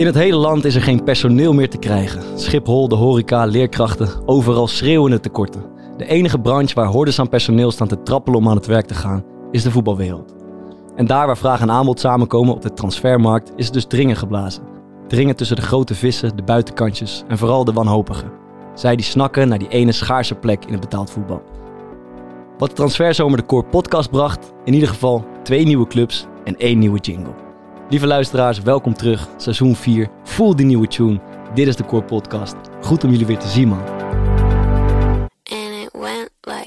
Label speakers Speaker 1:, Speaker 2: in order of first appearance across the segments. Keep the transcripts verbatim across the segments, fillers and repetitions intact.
Speaker 1: In het hele land is er geen personeel meer te krijgen. Schiphol, de horeca, leerkrachten, overal schreeuwende tekorten. De enige branche waar hordes aan personeel staan te trappelen om aan het werk te gaan, is de voetbalwereld. En daar waar vraag en aanbod samenkomen op de transfermarkt, is het dus dringen geblazen. Dringen tussen de grote vissen, de buitenkantjes en vooral de wanhopigen. Zij die snakken naar die ene schaarse plek in het betaald voetbal. Wat de transferzomer de Core Podcast bracht, in ieder geval twee nieuwe clubs en één nieuwe jingle. Lieve luisteraars, welkom terug. Seizoen vier, voel die nieuwe tune. Dit is de Core Podcast. Goed om jullie weer te zien, man.
Speaker 2: And it went like...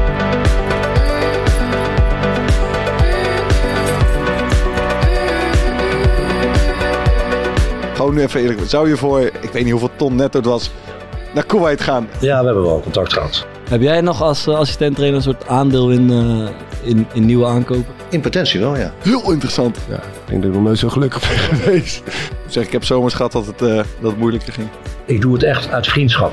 Speaker 3: Gewoon nu even eerlijk. Zou je voor, ik weet niet hoeveel ton netto het was, naar Kuwait gaan?
Speaker 4: Ja, we hebben wel contact gehad.
Speaker 1: Heb jij nog als uh, assistent-trainer een soort aandeel in, uh, in, in nieuwe aankopen?
Speaker 4: In potentie wel, ja.
Speaker 3: Heel interessant.
Speaker 5: Ja, ik denk dat ik nog nooit zo gelukkig ben geweest.
Speaker 3: Zeg, ik heb zomers gehad dat het, uh, dat het moeilijker ging.
Speaker 4: Ik doe het echt uit vriendschap.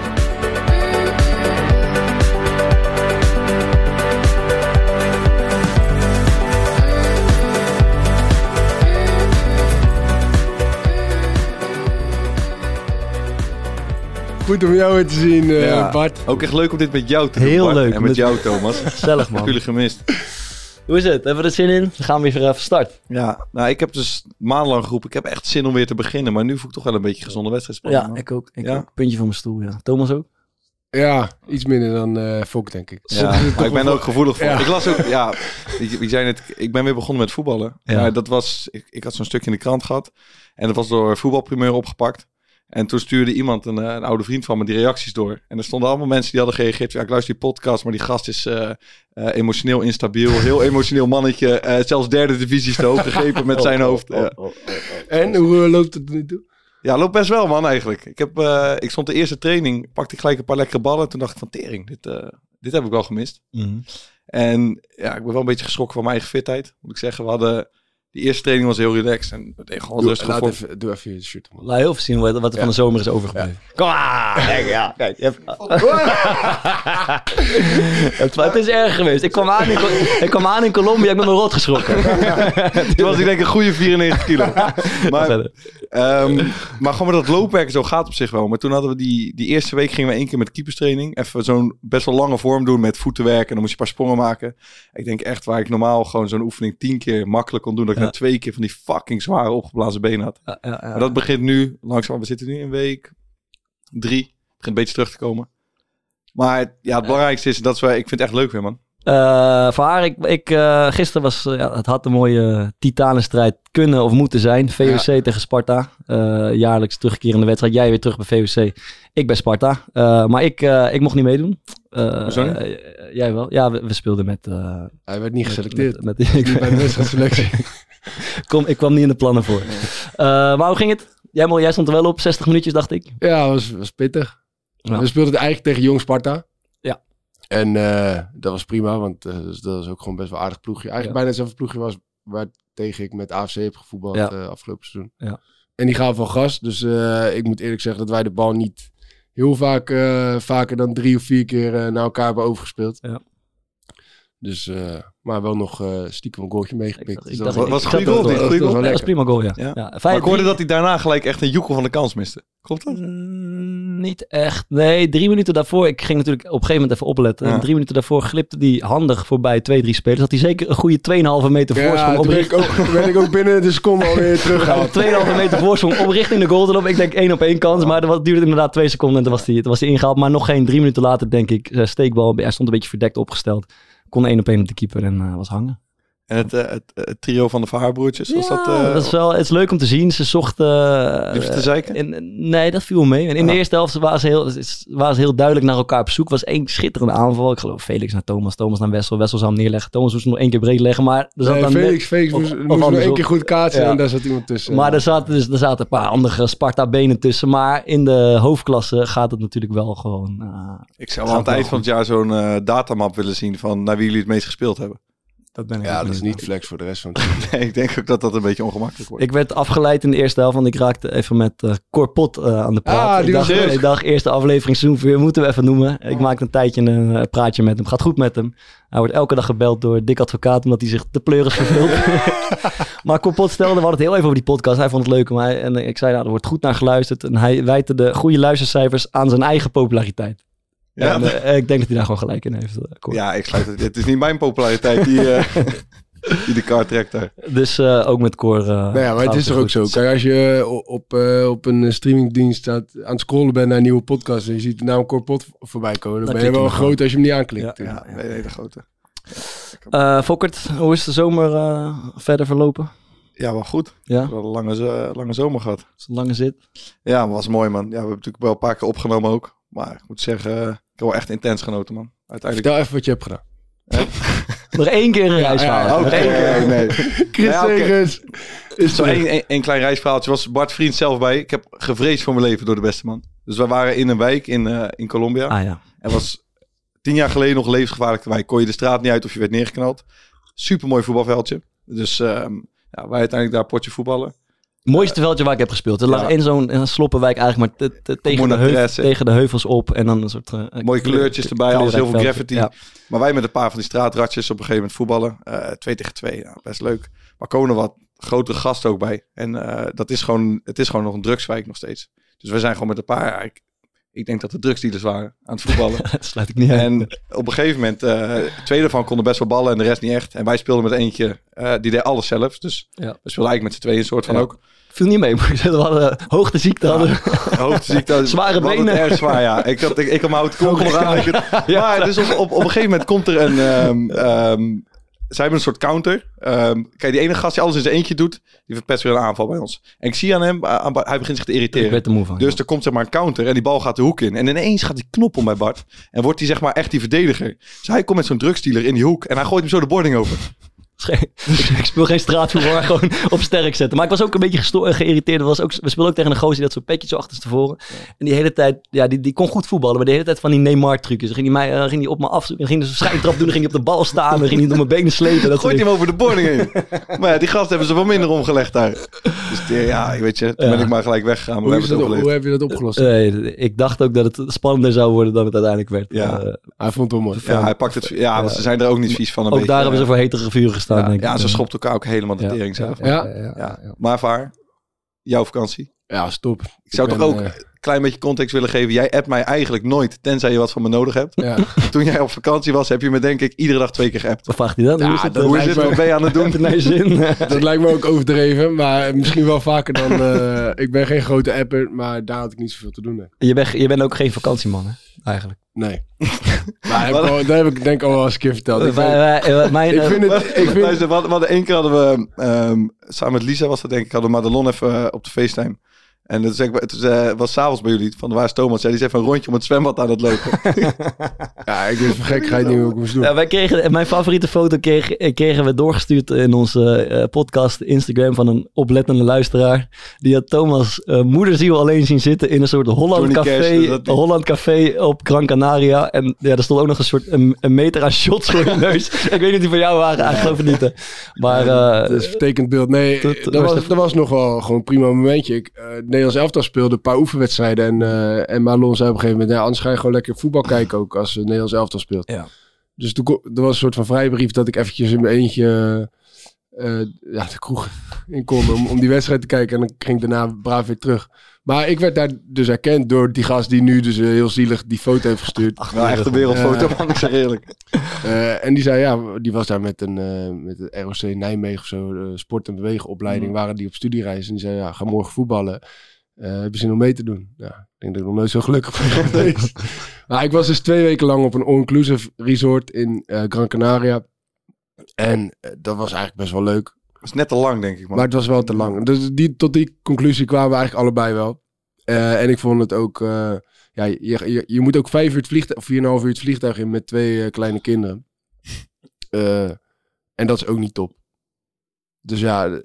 Speaker 5: Goed om jou weer te zien, uh,
Speaker 3: Ja,
Speaker 5: Bart.
Speaker 3: Ook echt leuk om dit met jou te doen,
Speaker 1: Heel
Speaker 3: Bart.
Speaker 1: leuk.
Speaker 3: En met
Speaker 1: Met-
Speaker 3: jou, Thomas.
Speaker 1: Gezellig, man.
Speaker 3: Jullie gemist.
Speaker 1: Hoe is het? Hebben we er zin in? Dan gaan we weer even start.
Speaker 3: Ja, nou, ik heb dus maandenlang geroepen, ik heb echt zin om weer te beginnen. Maar nu voel ik toch wel een beetje gezonde wedstrijdspanning.
Speaker 1: Ja,
Speaker 3: man.
Speaker 1: ik ook. Ik
Speaker 3: Ja?
Speaker 1: ook. Puntje van mijn stoel, ja. Thomas ook?
Speaker 5: Ja, iets minder dan uh, Fok, denk ik.
Speaker 3: Ja,
Speaker 5: Soms is het
Speaker 3: maar
Speaker 5: toch
Speaker 3: ik ben er
Speaker 5: wel-
Speaker 3: ook gevoelig voor.
Speaker 5: Ja.
Speaker 3: Ik las ook, ja, wie, wie zei het, ik ben weer begonnen met voetballen.
Speaker 1: Ja.
Speaker 3: Maar dat was, ik, ik had zo'n stuk in de krant gehad. En dat was door Voetbalprimeur opgepakt. En toen stuurde iemand, een, eh, een oude vriend van me, die reacties door. En er stonden allemaal mensen die hadden gereageerd. Ja, ik luister die podcast, maar die gast is uh, uh, emotioneel instabiel. Heel emotioneel mannetje. Uh, zelfs derde divisie te hoog gegrepen met zijn hoofd. Ja.
Speaker 5: En, hoe uh, loopt het er nu toe?
Speaker 3: Ja, loopt best wel, man, eigenlijk. Ik, heb, uh, ik stond de eerste training, pakte ik gelijk een paar lekkere ballen. Toen dacht ik van, tering, dit, uh, dit heb ik wel gemist.
Speaker 1: Mm-hmm.
Speaker 3: En ja, ik ben wel een beetje geschrokken van mijn eigen fitheid, moet ik zeggen. We hadden, die eerste training was heel relaxed. En we deden gewoon
Speaker 5: Doe,
Speaker 3: rustig
Speaker 5: laat
Speaker 3: voor.
Speaker 5: even, doe even je shirt om.
Speaker 1: Laat heel veel zien wat, wat er
Speaker 3: Ja.
Speaker 1: van de zomer is overgebleven. Kom aan! Kijk, ja. Kijk, je hebt... het, het is erg geweest. Ik kwam aan in, Col- ik kwam aan in Colombia, ik ben me rot geschrokken.
Speaker 3: Toen was ik denk ik een goede vierennegentig kilo. Maar,
Speaker 1: Verder.
Speaker 3: um, maar gewoon met dat loopwerk zo gaat op zich wel. Maar toen hadden we die, die eerste week gingen we één keer met keeperstraining. Even zo'n best wel lange vorm doen met voetenwerk. En dan moest je een paar sprongen maken. Ik denk echt waar ik normaal gewoon zo'n oefening tien keer makkelijk kon doen. Dat ik
Speaker 1: Ja.
Speaker 3: na twee keer van die fucking zware opgeblazen benen had.
Speaker 1: Ja, ja, ja.
Speaker 3: Maar dat begint nu langzaam. We zitten nu in week drie. Het begint een beetje terug te komen. Maar ja, het belangrijkste is dat we, ik vind het echt leuk weer, man.
Speaker 1: Uh, voor haar, ik, ik, uh, gisteren was, uh, ja, het had een mooie titanenstrijd kunnen of moeten zijn. V O C
Speaker 3: Ja.
Speaker 1: tegen Sparta. Uh, jaarlijks terugkerende wedstrijd. Jij weer terug bij V O C. Ik bij Sparta. Uh, maar ik, uh, ik mocht niet meedoen. Uh,
Speaker 3: Hoezo niet?
Speaker 1: uh, jij wel? Ja, we, we speelden met... Uh,
Speaker 5: Hij werd niet geselecteerd.
Speaker 1: Met, met,
Speaker 5: Niet bij de wedstrijdselectie.
Speaker 1: Kom, ik kwam niet in de plannen voor. Uh, maar hoe ging het? Jij, mo- jij stond er wel op, zestig minuutjes dacht ik.
Speaker 5: Ja, was, was pittig.
Speaker 1: Ja.
Speaker 5: We speelden het eigenlijk tegen Jong Sparta.
Speaker 1: Ja.
Speaker 5: En uh, dat was prima, want uh, dus dat was ook gewoon best wel een aardig ploegje. Eigenlijk
Speaker 1: Ja.
Speaker 5: bijna hetzelfde ploegje was waar tegen ik met A F C heb gevoetbald
Speaker 1: Ja.
Speaker 5: uh, afgelopen seizoen.
Speaker 1: Ja.
Speaker 5: En die gaven van gas. Dus uh, ik moet eerlijk zeggen dat wij de bal niet heel vaak, uh, vaker dan drie of vier keer uh, naar elkaar hebben overgespeeld.
Speaker 1: Ja.
Speaker 5: Dus, uh, maar wel nog uh, stiekem een goaltje
Speaker 1: Ik
Speaker 5: meegepikt.
Speaker 1: dacht-
Speaker 5: Dus
Speaker 1: ik
Speaker 5: dat
Speaker 1: dacht-
Speaker 3: Was
Speaker 1: ik
Speaker 3: het een
Speaker 1: zat
Speaker 3: goede
Speaker 1: er-
Speaker 3: goal? Dit goede
Speaker 5: dat
Speaker 3: goal?
Speaker 5: was
Speaker 1: Ja, dat is prima goal, ja.
Speaker 3: Ja.
Speaker 1: ja.
Speaker 3: Maar ik hoorde dat hij daarna gelijk echt een joekel van de kans miste. Klopt dat?
Speaker 1: Mm, niet echt. Nee, drie minuten daarvoor. Ik ging natuurlijk op een gegeven moment even opletten.
Speaker 3: Ja.
Speaker 1: En drie minuten daarvoor glipte die handig voorbij twee, drie spelers. Had hij zeker een goede twee komma vijf meter
Speaker 5: Ja,
Speaker 1: voorsprong.
Speaker 5: toen
Speaker 1: op
Speaker 5: ben
Speaker 1: richt-
Speaker 5: ik, ook, toen ben ik ook binnen de seconde alweer teruggehaald.
Speaker 1: twee komma vijf meter voorsprong op richting de goal te lopen. Ik denk één op één kans. Maar het duurde inderdaad twee seconden en toen was hij was die ingehaald. Maar nog geen drie minuten later denk ik. eh, Steekbal. Hij stond een beetje verdekt opgesteld. Kon één op één op de keeper en uh, was hangen.
Speaker 3: En het, uh, het, het trio van de Verhaarbroertjes, was
Speaker 1: Ja,
Speaker 3: dat... Uh,
Speaker 1: dat is wel, het is leuk om te zien. Ze zochten... Uh,
Speaker 3: Liefst te zeiken?
Speaker 1: in- nee, dat viel mee. En in de
Speaker 3: Ah.
Speaker 1: eerste helft waren ze, heel, waren ze heel duidelijk naar elkaar op zoek. Was één schitterende aanval. Ik geloof Felix naar Thomas, Thomas naar Wessel. Wessel zou hem neerleggen. Thomas moest hem nog één keer breed leggen. Maar er zat
Speaker 5: Nee,
Speaker 1: dan
Speaker 5: Felix,
Speaker 1: net-
Speaker 5: Felix
Speaker 1: of-
Speaker 5: moest,
Speaker 1: of
Speaker 5: moest nog
Speaker 1: andersom.
Speaker 5: één keer goed kaatsen
Speaker 1: Ja.
Speaker 5: en daar zat iemand tussen.
Speaker 1: Maar er zaten, dus, er zaten een paar andere Sparta-benen tussen. Maar in de hoofdklasse gaat het natuurlijk wel gewoon... Uh,
Speaker 3: ik zou wel aan het eind van het jaar zo'n uh, datamap willen zien van naar wie jullie het meest gespeeld hebben.
Speaker 1: Dat ben ik
Speaker 5: Ja,
Speaker 1: ook
Speaker 5: dat is
Speaker 1: benieuwd
Speaker 5: niet flex voor de rest van het team.
Speaker 3: Nee, ik denk ook dat dat een beetje ongemakkelijk wordt.
Speaker 1: Ik werd afgeleid in de eerste helft, want ik raakte even met uh, Cor Pot uh, aan de praat.
Speaker 5: Ah, die
Speaker 1: ik,
Speaker 5: was
Speaker 1: dacht,
Speaker 5: leuk.
Speaker 1: ik dacht, eerste aflevering seizoen vier, moeten we even noemen. Ik maakte een tijdje een uh, praatje met hem. Gaat goed met hem. Hij wordt elke dag gebeld door Dick Advocaat, omdat hij zich de pleuris verveelt. Maar Cor Pot stelde, we hadden het heel even over die podcast. Hij vond het leuk. Maar hij, en ik zei, nou, er wordt goed naar geluisterd. En hij wijte de goede luistercijfers aan zijn eigen populariteit.
Speaker 3: Ja,
Speaker 1: En, uh, ik denk dat hij daar gewoon gelijk in heeft. Uh, Cor.
Speaker 3: ja, ik sluit het. Het is niet mijn populariteit die, uh, die de kaart trekt daar.
Speaker 1: Dus uh, ook met Cor. Uh,
Speaker 5: Nou ja, maar het
Speaker 1: gaat
Speaker 5: is toch ook
Speaker 1: goed.
Speaker 5: zo. Kijk, als je op, uh, op een streamingdienst staat aan het scrollen bent naar een nieuwe podcast en je ziet de naam Corpot voorbij komen, dan
Speaker 1: Dan
Speaker 5: ben je
Speaker 1: klik je
Speaker 5: wel
Speaker 1: maar
Speaker 5: groot als je hem niet aanklikt.
Speaker 1: Ja.
Speaker 3: Ja, een hele grote.
Speaker 1: Uh, Fokkert, hoe is de zomer uh, verder verlopen?
Speaker 3: Ja, wel goed.
Speaker 1: Ja,
Speaker 3: We hadden een lange, zo- lange zomer gehad.
Speaker 1: het is een lange zit.
Speaker 3: Ja, maar was mooi, man. Ja, we hebben natuurlijk wel een paar keer opgenomen ook. Maar ik moet zeggen, uh, ik heb wel echt intens genoten, man. Uiteindelijk.
Speaker 5: Vertel even wat je hebt gedaan.
Speaker 1: Nog één keer een reisverhaal.
Speaker 5: ja,
Speaker 3: Oké,
Speaker 1: Nog één keer.
Speaker 3: nee.
Speaker 5: Chris
Speaker 3: Ja, oké.
Speaker 5: Segers is
Speaker 3: Zo
Speaker 5: terug.
Speaker 3: één, één, één klein reisverhaaltje. Was Bart Vriend zelf bij. Ik heb gevreesd voor mijn leven door de beste man. Dus we waren in een wijk in, uh, in Colombia.
Speaker 1: Ah ja.
Speaker 3: En was tien jaar geleden nog levensgevaarlijk. Wijk. Kon je de straat niet uit of je werd neergeknald. Supermooi voetbalveldje. Dus um, ja, wij uiteindelijk daar een potje voetballen.
Speaker 1: Mooiste veldje waar ik heb gespeeld. Er lag
Speaker 3: Ja.
Speaker 1: in zo'n in een sloppenwijk eigenlijk maar te- te- tegen, de
Speaker 3: Comuna
Speaker 1: heuvel,
Speaker 3: Terrace.
Speaker 1: tegen de heuvels op. En dan een soort... uh,
Speaker 3: Mooie
Speaker 1: kleur-
Speaker 3: kleurtjes erbij. Alles heel veel
Speaker 1: kleurrijk
Speaker 3: graffiti.
Speaker 1: veldje. Ja.
Speaker 3: Maar wij met een paar van die straatratjes op een gegeven moment voetballen. Uh, twee tegen twee. Ja, best leuk. Maar komen er wat grotere gasten ook bij. En uh, dat is gewoon, het is gewoon nog een drugswijk nog steeds. Dus we zijn gewoon met een paar... Ja, ik, ik denk dat de drugsdealers waren aan het voetballen.
Speaker 1: Dat sluit ik niet uit.
Speaker 3: En op een gegeven moment, uh, twee daarvan konden best wel ballen en de rest niet echt. En wij speelden met eentje, uh, die deed alles zelf. Dus
Speaker 1: Ja.
Speaker 3: we speelden eigenlijk met z'n tweeën een soort van
Speaker 1: Ja.
Speaker 3: ook.
Speaker 1: Viel niet mee, maar we hadden hoogteziekte. Hadden.
Speaker 3: Hoofdziekte.
Speaker 1: Zware
Speaker 3: we hadden
Speaker 1: benen.
Speaker 3: het erg zwaar, ja. Ik had, ik, ik had mijn houten kont nog aan. Maar dus op, op, op een gegeven moment komt er een... Um, um, zij hebben een soort counter. Um, kijk, die ene gast die alles in zijn eentje doet, die verpest weer een aanval bij ons. En ik zie aan hem, aan, hij begint zich te
Speaker 1: Ik
Speaker 3: irriteren.
Speaker 1: werd er moe van.
Speaker 3: Dus er komt zeg maar een counter en die bal gaat de hoek in. En ineens gaat die knop om bij Bart. En wordt hij zeg maar echt die verdediger. Dus hij komt met zo'n drugsdealer in die hoek. En hij gooit hem zo de boarding over.
Speaker 1: ik, ik speel geen straatvoetbal, maar gewoon op sterk zetten. Maar ik was ook een beetje gesto- geïrriteerd. Er was ook, we speelden ook tegen een gozer die had zo'n petje zo achterstevoren. Ja. En die hele tijd, ja, die, die kon goed voetballen. Maar de hele tijd van die Neymar trucjes. Dan ging hij mij, uh, ging die op me afzoeken. Dan ging hij zo'n schijntrap doen. Dan ging hij op de bal staan. Dan ging hij door mijn benen slepen. Dat
Speaker 3: Gooit hij hem over de boarding heen. Maar ja, die gasten hebben ze wel minder omgelegd daar. Dus die, ja, ik weet je, toen
Speaker 1: Ja.
Speaker 3: ben ik maar gelijk weggegaan. Maar
Speaker 5: Hoe,
Speaker 3: we
Speaker 5: is
Speaker 3: hebben
Speaker 5: dat,
Speaker 3: het
Speaker 5: hoe
Speaker 3: overleefd.
Speaker 5: heb je dat opgelost?
Speaker 1: Uh, ik dacht ook dat het spannender zou worden dan het uiteindelijk werd.
Speaker 3: Ja.
Speaker 1: Uh,
Speaker 5: Hij vond het wel mooi.
Speaker 3: Ja, hij pakt het. Ja, maar ze zijn er ook niet vies van. Een
Speaker 1: ook
Speaker 3: beetje,
Speaker 1: daar hebben ze
Speaker 3: uh,
Speaker 1: voor hetere vuren gestaan,
Speaker 3: ja,
Speaker 1: denk ik.
Speaker 3: ja, ze schopt elkaar ook helemaal de
Speaker 1: Ja.
Speaker 3: tering zelf. Ja.
Speaker 5: Ja.
Speaker 1: ja, ja.
Speaker 3: Maar Vaar, jouw vakantie.
Speaker 5: Ja, stop.
Speaker 3: Ik zou
Speaker 5: ben,
Speaker 3: toch ook
Speaker 5: eh,
Speaker 3: een klein beetje context willen geven. Jij appt mij eigenlijk nooit, tenzij je wat van me nodig hebt.
Speaker 5: ja.
Speaker 3: Toen jij op vakantie was, heb je me denk ik iedere dag twee keer geappt.
Speaker 1: Wat vraagt hij dan?
Speaker 5: Ja,
Speaker 1: hoe is het?
Speaker 5: dat
Speaker 3: Hoe is
Speaker 5: lijkt
Speaker 3: het?
Speaker 5: me-
Speaker 3: Wat ben je aan het doen?
Speaker 1: Heb je naar je zin?
Speaker 5: Dat lijkt me ook overdreven, maar misschien wel vaker dan... Uh, ik ben geen grote apper, maar daar had ik niet zoveel te doen. Hè.
Speaker 1: je, bent, je bent ook geen vakantieman, hè? Eigenlijk.
Speaker 5: Nee. maar heb ik al, dat heb ik denk ik al wel eens een keer verteld. Ik,
Speaker 1: Wij-
Speaker 5: vind-
Speaker 1: wij- mijn,
Speaker 5: ik
Speaker 1: eh,
Speaker 5: vind het... Ik vind,
Speaker 3: Luister, we hadden, we hadden één keer hadden we, um, samen met Lisa was dat denk ik, hadden we Madelon even uh, op de FaceTime. En toen zei ik, het was, uh, was s'avonds bij jullie, van waar is Thomas? Ja, die is even een rondje om het zwembad aan het lopen.
Speaker 5: ja, ik wist van gekheid niet hoe ik moest doen.
Speaker 1: Ja, wij kregen, mijn favoriete foto kreeg, kregen we doorgestuurd in onze uh, podcast Instagram van een oplettende luisteraar. Die had Thomas uh, moederziel alleen zien zitten in een soort Holland
Speaker 3: Johnny
Speaker 1: Café,
Speaker 3: Cash, dat die-
Speaker 1: Holland Café op Gran Canaria. En ja, er stond ook nog een soort een, een meter aan shots voor je neus. Ik weet niet of die van jou waren, ik geloof het niet. Hè. Maar uh,
Speaker 5: dat is een vertekend beeld. Nee,
Speaker 1: dat-
Speaker 5: dat,
Speaker 1: dat was
Speaker 5: was,
Speaker 1: de-
Speaker 5: dat was nog wel gewoon een prima momentje. Ik, uh, het Nederlands elftal speelde een paar oefenwedstrijden. En, uh, en Marlon zei op een gegeven moment... Ja, anders ga je gewoon lekker voetbal kijken ook als het Nederlands elftal speelt.
Speaker 1: Ja.
Speaker 5: Dus toen, ko- er was een soort van vrijbrief dat ik eventjes in mijn eentje... Uh, ja, de kroeg in kon om, om die wedstrijd te kijken. En dan ging ik daarna braaf weer terug. Maar ik werd daar dus herkend door die gast die nu dus uh, heel zielig die foto heeft gestuurd.
Speaker 3: Ach, nou, echt een wereldfoto, man, ik zeg eerlijk.
Speaker 5: Uh, en die zei, ja, die was daar met een uh, met de R O C Nijmegen of zo, uh, sport- en bewegenopleiding,
Speaker 3: Mm.
Speaker 5: waren die op studiereis. En die zei, ja, ga morgen voetballen. Uh, heb je zin om mee te doen? Ja, ik denk dat ik nog nooit zo gelukkig ben geweest. Maar ik was dus twee weken lang op een all-inclusive resort in uh, Gran Canaria. En uh, dat was eigenlijk best wel leuk.
Speaker 3: Dat is net te lang, denk ik, man.
Speaker 5: Maar het was wel te lang. Dus die, tot die conclusie kwamen we eigenlijk allebei wel. Uh, en ik vond het ook... Uh, ja, je, je, je moet ook vijf uur het vliegtuig... of vier en een half uur het vliegtuig in met twee uh, kleine kinderen. Uh, en dat is ook niet top. Dus ja,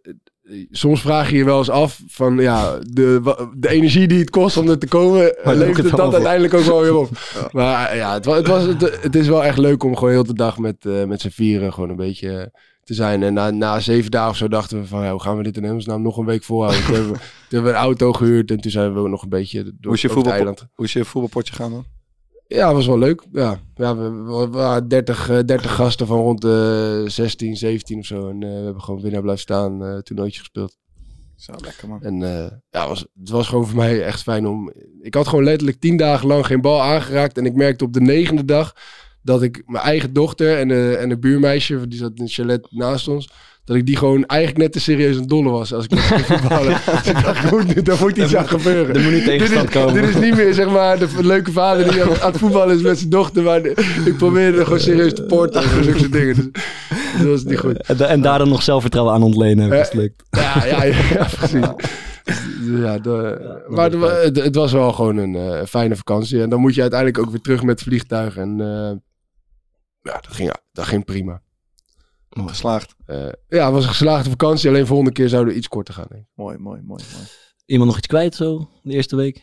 Speaker 5: soms vraag je je wel eens af van ja, de, wa- de energie die het kost om er te komen,
Speaker 1: Maar
Speaker 5: levert
Speaker 1: het
Speaker 5: het dat
Speaker 1: allemaal
Speaker 5: uiteindelijk ook wel weer op. Ja. Maar ja, het, was, het, was, het, het is wel echt leuk om gewoon heel de dag met, uh, met z'n vieren gewoon een beetje uh, te zijn. En na, na zeven dagen of zo dachten we van ja, hoe gaan we dit in hemelsnaam nog een week volhouden? Toen hebben we, toen hebben we een auto gehuurd en toen zijn we ook nog een beetje door
Speaker 3: Hoe is je,
Speaker 5: over het
Speaker 3: voetbalpo-
Speaker 5: eiland.
Speaker 3: hoe is je voetbalpotje gaan dan?
Speaker 5: Ja, was wel leuk. Ja, ja we, we, we waren dertig, uh, dertig gasten van rond de zestien, zeventien of zo. En uh, we hebben gewoon winnaar blijven staan, uh, toernooitje gespeeld.
Speaker 3: Zo, lekker man.
Speaker 5: En uh, ja, was, het was gewoon voor mij echt fijn om... Ik had gewoon letterlijk tien dagen lang geen bal aangeraakt. En ik merkte op de negende dag dat ik mijn eigen dochter en de, en de buurmeisje, die zat in het chalet naast ons, dat ik die gewoon eigenlijk net te serieus een dolle was als ik met ging voetballen. Dus ik dacht, goed, daar moet iets aan gebeuren.
Speaker 1: Er moet niet tegenstand
Speaker 5: dit is,
Speaker 1: komen.
Speaker 5: Dit is niet meer zeg maar de leuke vader die aan, aan het voetballen is met zijn dochter. Maar de, ik probeerde er gewoon serieus te porten en zulke soort dingen. Dus, dus dat was niet goed.
Speaker 1: En, da- en daar dan nog zelfvertrouwen aan ontlenen. Dat is leuk.
Speaker 5: Ja, ja, ja, ja precies. Ja, de, maar de, het, het was wel gewoon een uh, fijne vakantie. En dan moet je uiteindelijk ook weer terug met het vliegtuig. En uh, ja, dat ging, dat ging prima.
Speaker 3: Geslaagd.
Speaker 5: Uh, ja, het was een geslaagde vakantie. Alleen volgende keer zouden we iets korter gaan. Denk ik.
Speaker 3: Mooi, mooi, mooi, mooi.
Speaker 1: Iemand nog iets kwijt zo, de eerste week?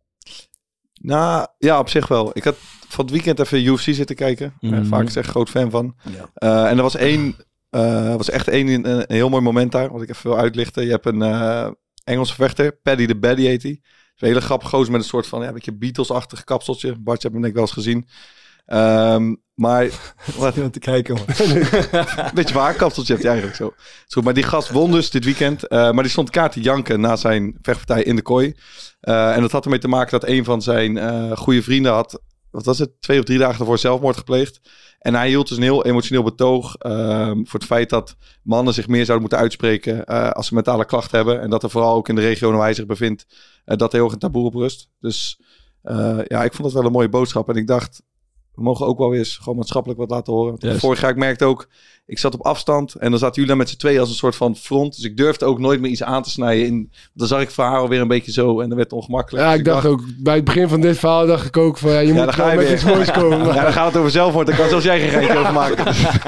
Speaker 3: Nou, ja, op zich wel. Ik had van het weekend even U F C zitten kijken.
Speaker 1: Mhm.
Speaker 3: Uh, vaak is echt groot fan van.
Speaker 1: Ja.
Speaker 3: Uh, en er was één, uh, was echt één, een, een heel mooi moment daar, wat ik even wil uitlichten. Je hebt een uh, Engelse vechter, Paddy the Baddy heet hij. Een hele grappige gozer met een soort van, ja, een beetje Beatles-achtig kapseltje. Bartje heb hem denk ik wel eens gezien. Um, maar... Wat
Speaker 1: iemand te kijken, man.
Speaker 3: Een beetje waar, kapseltje heeft hij eigenlijk zo. Is goed, maar die gast won dus dit weekend. Uh, maar die stond kaart te janken na zijn vechtpartij in de kooi. Uh, en dat had ermee te maken dat een van zijn uh, goede vrienden had, wat was het, twee of drie dagen daarvoor zelfmoord gepleegd. En hij hield dus een heel emotioneel betoog um, voor het feit dat mannen zich meer zouden moeten uitspreken uh, als ze mentale klachten hebben. En dat er vooral ook in de regio waar hij zich bevindt, uh, dat er heel erg een taboe op rust. Dus uh, ja, ik vond dat wel een mooie boodschap. En ik dacht, we mogen ook wel eens gewoon maatschappelijk wat laten horen.
Speaker 1: Yes.
Speaker 3: Vorig jaar, ik merkte ook, ik zat op afstand en dan zaten jullie dan met z'n tweeën als een soort van front. Dus ik durfde ook nooit meer iets aan te snijden. In, dan zag ik het verhaal weer een beetje zo en dan werd het ongemakkelijk.
Speaker 5: Ja,
Speaker 3: Dus
Speaker 5: ik dacht ook, bij het begin van dit verhaal dacht ik ook van, ja, je
Speaker 3: Ja,
Speaker 5: moet
Speaker 3: dan ga
Speaker 5: wel
Speaker 3: je
Speaker 5: met
Speaker 3: weer.
Speaker 5: iets moois komen. Maar...
Speaker 3: Ja, dan gaat het over zelfmoord. Daar kan zelfs jij geen geintje over maken.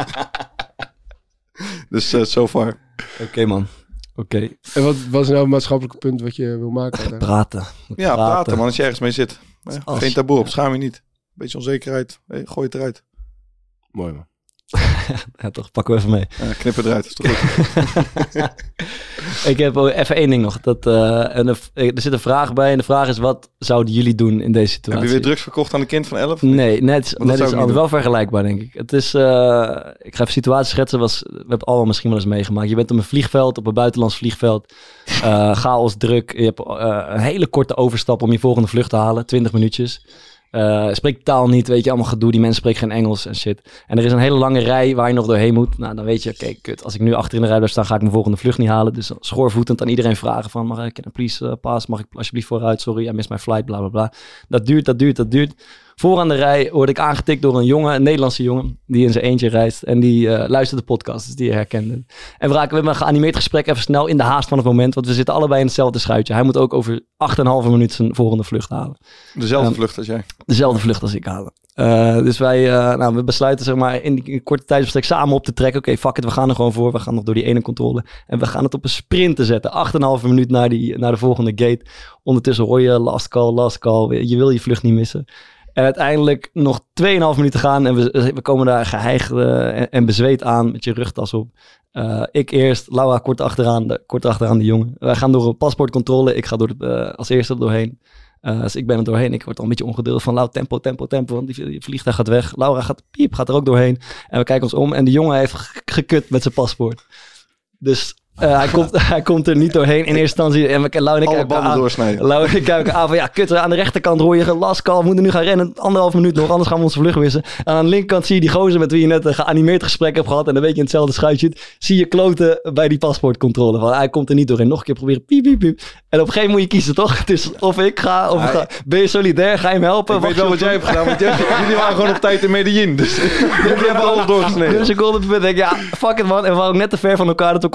Speaker 3: Dus uh, so far.
Speaker 1: Oké, okay, man. Oké. Okay.
Speaker 5: En wat was nou het maatschappelijke punt wat je wil maken?
Speaker 1: Praten.
Speaker 3: Ja, praten, praten man. Als je ergens mee zit. Ja,
Speaker 1: Als...
Speaker 3: Geen taboe op, schaam je niet. Beetje onzekerheid. Hey, gooi het eruit.
Speaker 5: Mooi man.
Speaker 1: Ja, toch, pakken we even mee.
Speaker 3: Ja, knip het eruit, is toch goed.
Speaker 1: Ik heb even één ding nog. Dat, uh, en er, er zit een vraag bij en de vraag is, wat zouden jullie doen in deze situatie?
Speaker 3: Heb je weer drugs verkocht aan een kind van elf?
Speaker 1: Nee, net, net is altijd
Speaker 3: doen.
Speaker 1: wel vergelijkbaar, denk ik. Het is, uh, ik ga even situatie schetsen, was, we hebben het allemaal misschien wel eens meegemaakt. Je bent op een vliegveld, op een buitenlands vliegveld, uh, chaos, druk. Je hebt uh, een hele korte overstap om je volgende vlucht te halen, twintig minuutjes. Uh, spreekt taal niet, weet je, allemaal gedoe. Die mensen spreken geen Engels en shit. En er is een hele lange rij waar je nog doorheen moet. Nou, dan weet je, oké, okay, kut. Als ik nu achter in de rij blijf staan, ga ik mijn volgende vlucht niet halen. Dus schoorvoetend aan iedereen vragen van, mag ik, please uh, pass, mag ik alsjeblieft vooruit? Sorry, I missed my flight, bla bla bla. Dat duurt, dat duurt, dat duurt. Vooraan de rij word ik aangetikt door een jongen, een Nederlandse jongen, die in zijn eentje reist. En die uh, luistert de podcast, dus die je herkende. En we raken we hebben een geanimeerd gesprek even snel in de haast van het moment. Want we zitten allebei in hetzelfde schuitje. Hij moet ook over acht en een halve minuut zijn volgende vlucht halen.
Speaker 3: Dezelfde
Speaker 1: um,
Speaker 3: vlucht als jij?
Speaker 1: Dezelfde vlucht als ik halen. Uh, dus wij uh, nou, we besluiten zeg maar in die korte tijdsbestek samen op te trekken. Oké, okay, fuck it, we gaan er gewoon voor. We gaan nog door die ene controle. En we gaan het op een sprint te zetten. acht en een halve minuut naar, die, naar de volgende gate. Ondertussen hoor je last call, last call. Je wil je vlucht niet missen. En uiteindelijk nog twee en een half minuten gaan. En we, we komen daar geheigd uh, en, en bezweet aan met je rugtas op. Uh, ik eerst, Laura kort achteraan, de, kort achteraan de jongen. Wij gaan door een paspoortcontrole. Ik ga door de, uh, als eerste er doorheen. Uh, dus ik ben er doorheen. Ik word al een beetje ongeduldig van Lau, tempo, tempo, tempo. Want die, die vliegtuig gaat weg. Laura gaat, piep, gaat er ook doorheen. En we kijken ons om. En de jongen heeft gekut met zijn paspoort. Dus uh, hij, komt, hij komt er niet doorheen in eerste instantie. En we, Lau en ik
Speaker 3: Alle banden
Speaker 1: aan,
Speaker 3: doorsnijden.
Speaker 1: Lau en ik kijken aan van ja, kut, aan de rechterkant hoor je last call. We moeten nu gaan rennen. Anderhalf minuut nog, anders gaan we onze vlucht missen. En aan de linkerkant zie je die gozer met wie je net een geanimeerd gesprek hebt gehad. En dan weet je in hetzelfde schuitje zit. Zie je kloten bij die paspoortcontrole. Van hij komt er niet doorheen. Nog een keer proberen. Piep, piep, piep. En op een gegeven moment moet je kiezen, toch? Het is of ik ga, of ik ga. Ben je solidair? Ga je hem helpen?
Speaker 3: Ik weet wel wat jij hebt gedaan, want jullie waren gewoon op tijd in Medellin. Dus jullie hebben alles doorgesneden.
Speaker 1: Dus ik kon op het punt denk ja, fuck it man. En we waren ook net te ver van elkaar dat we konden communiceren.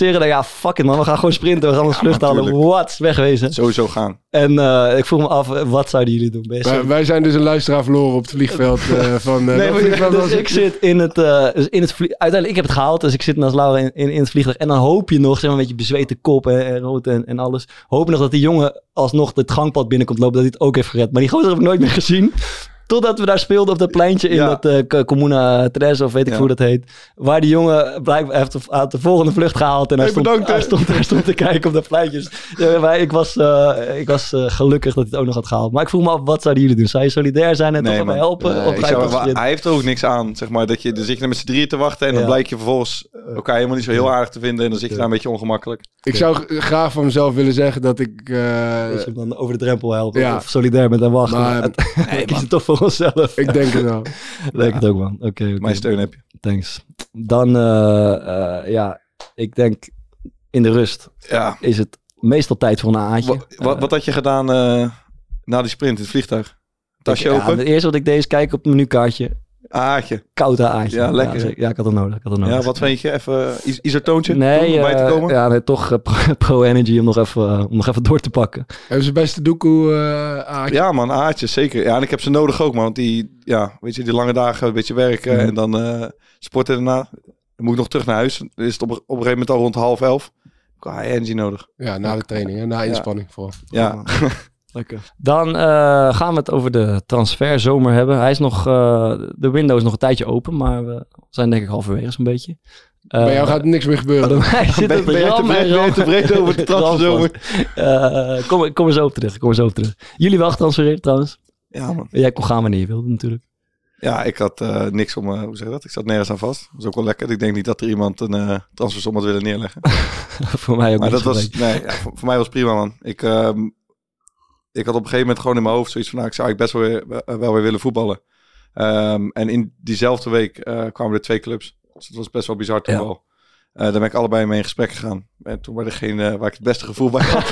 Speaker 1: realiseren dat ja, fuck it man, we gaan gewoon sprinten. We gaan ons
Speaker 3: Ja,
Speaker 1: vlucht halen.
Speaker 3: natuurlijk.
Speaker 1: Wat? Wegwezen.
Speaker 3: Sowieso gaan.
Speaker 1: En uh, ik vroeg me af, wat zouden jullie doen? Ben je zo-
Speaker 5: Wij, wij zijn dus een luisteraar verloren op het vliegveld uh, van... Uh,
Speaker 1: Nee,
Speaker 5: dat
Speaker 1: maar,
Speaker 5: vliegveld
Speaker 1: dus
Speaker 5: was-
Speaker 1: ik zit in het, uh, dus in het vlie- uiteindelijk, ik heb het gehaald, dus ik zit naast Laura in, in, in het vliegtuig. En dan hoop je nog, zeg maar, met je bezweten kop en, en rood en, en alles. Hoop je nog dat die jongen alsnog het gangpad binnenkomt lopen, dat hij het ook heeft gered. Maar die gozer heb ik nooit meer gezien. Totdat we daar speelden op dat pleintje in
Speaker 3: Ja.
Speaker 1: dat uh, Comuna Tres, of weet ik
Speaker 3: Ja.
Speaker 1: hoe dat heet. Waar die jongen blijkbaar heeft de, had de volgende vlucht gehaald. En hij,
Speaker 3: Hey,
Speaker 1: stond,
Speaker 3: bedankt, hè.
Speaker 1: hij, stond, hij stond te kijken op dat pleintje. Dus, ja, maar ik was, uh, ik was uh, gelukkig dat hij het ook nog had gehaald. Maar ik vroeg me af, wat zouden jullie doen? Zou je solidair zijn en
Speaker 3: Nee,
Speaker 1: toch even
Speaker 3: man.
Speaker 1: helpen?
Speaker 5: Nee,
Speaker 1: of
Speaker 5: ik
Speaker 1: ga je
Speaker 3: Zou-
Speaker 1: toch
Speaker 3: wa-
Speaker 1: sprinten?
Speaker 3: hij heeft er ook niks aan, zeg maar. Dat je, dan zit je er met z'n drieën te wachten en dan
Speaker 1: Ja.
Speaker 3: blijkt je vervolgens elkaar helemaal niet zo heel aardig te vinden. En dan zit je daar een beetje ongemakkelijk.
Speaker 5: Ik zou g- graag van mezelf willen zeggen dat ik... uh,
Speaker 1: Dat je hem dan over de drempel helpt.
Speaker 5: Ja.
Speaker 1: Of solidair met hem wachten.
Speaker 5: Maar-
Speaker 1: Maar het, kies het toch voor onszelf.
Speaker 5: ik denk het wel.
Speaker 1: Denk het ook, man. Oké, oké.
Speaker 3: Mijn steun heb je.
Speaker 1: Thanks. Dan, eh, eh, ja, ik denk in de rust
Speaker 3: Ja.
Speaker 1: is het meestal tijd voor een A'tje.
Speaker 3: Wat, wat, wat had je gedaan uh, na die sprint in het vliegtuig? Tasje
Speaker 1: Ja,
Speaker 3: open?
Speaker 1: het eerste wat ik deed is kijken op het menukaartje.
Speaker 3: Aardje.
Speaker 1: Koud A'tje.
Speaker 3: Ja, lekker,
Speaker 1: Ja,
Speaker 3: hè?
Speaker 1: ja, ik had het nodig. Ik had het nodig.
Speaker 3: Ja, wat vind je? Even is- isotoontje?
Speaker 1: Nee,
Speaker 3: om bij te
Speaker 1: eh,
Speaker 3: komen?
Speaker 1: ja, nee, toch eh, pro- pro-energy om nog, even, eh, om nog even door te pakken.
Speaker 5: Hebben ze beste doekoe uh, aardje?
Speaker 3: Ja, man, aardjes, zeker. Ja, en ik heb ze nodig ook, man. Want die, ja, weet je, die lange dagen een beetje werken
Speaker 1: Mhm.
Speaker 3: en dan uh, sporten daarna. Dan moet ik nog terug naar huis. Dan is het op, op een gegeven moment al rond half elf. Ik heb high energy nodig.
Speaker 5: Ja, na de training, hè? Na inspanning vooral.
Speaker 3: Ja,
Speaker 1: Lekker. Dan uh, gaan we het over de transferzomer hebben. Hij is nog, uh, de window is nog een tijdje open, maar we zijn denk ik halverwege zo'n beetje. Uh,
Speaker 5: Bij jou gaat er niks meer gebeuren.
Speaker 1: Bij mij zit
Speaker 3: Ben-
Speaker 1: het
Speaker 3: ben jij
Speaker 1: ram en
Speaker 3: tevreden- ben je
Speaker 1: ram-
Speaker 3: tevreden over de transferzomer?
Speaker 1: Uh, kom, kom er zo op terug. Kom er zo op terug. Jullie wel getransfereerd trouwens.
Speaker 3: ja, man.
Speaker 1: Jij kon gaan wanneer je wilde natuurlijk.
Speaker 3: Ja, ik had uh, niks om, uh, hoe zeg je dat? Ik zat nergens aan vast. Dat was ook wel lekker. Ik denk niet dat er iemand een uh, transfersom had willen neerleggen.
Speaker 1: Voor mij ook
Speaker 3: Maar
Speaker 1: niet
Speaker 3: dat was,
Speaker 1: geweest.
Speaker 3: nee, ja, voor, voor mij was prima, man. Ik, um, ik had op een gegeven moment gewoon in mijn hoofd zoiets van, nou, ik zou eigenlijk best wel weer, wel weer willen voetballen. Um, en in diezelfde week uh, kwamen er twee clubs. Dus dat was best wel bizar toen
Speaker 1: Ja.
Speaker 3: wel. Uh, daar ben ik allebei mee in gesprek gegaan. En toen waren degene uh, waar ik het beste gevoel bij had.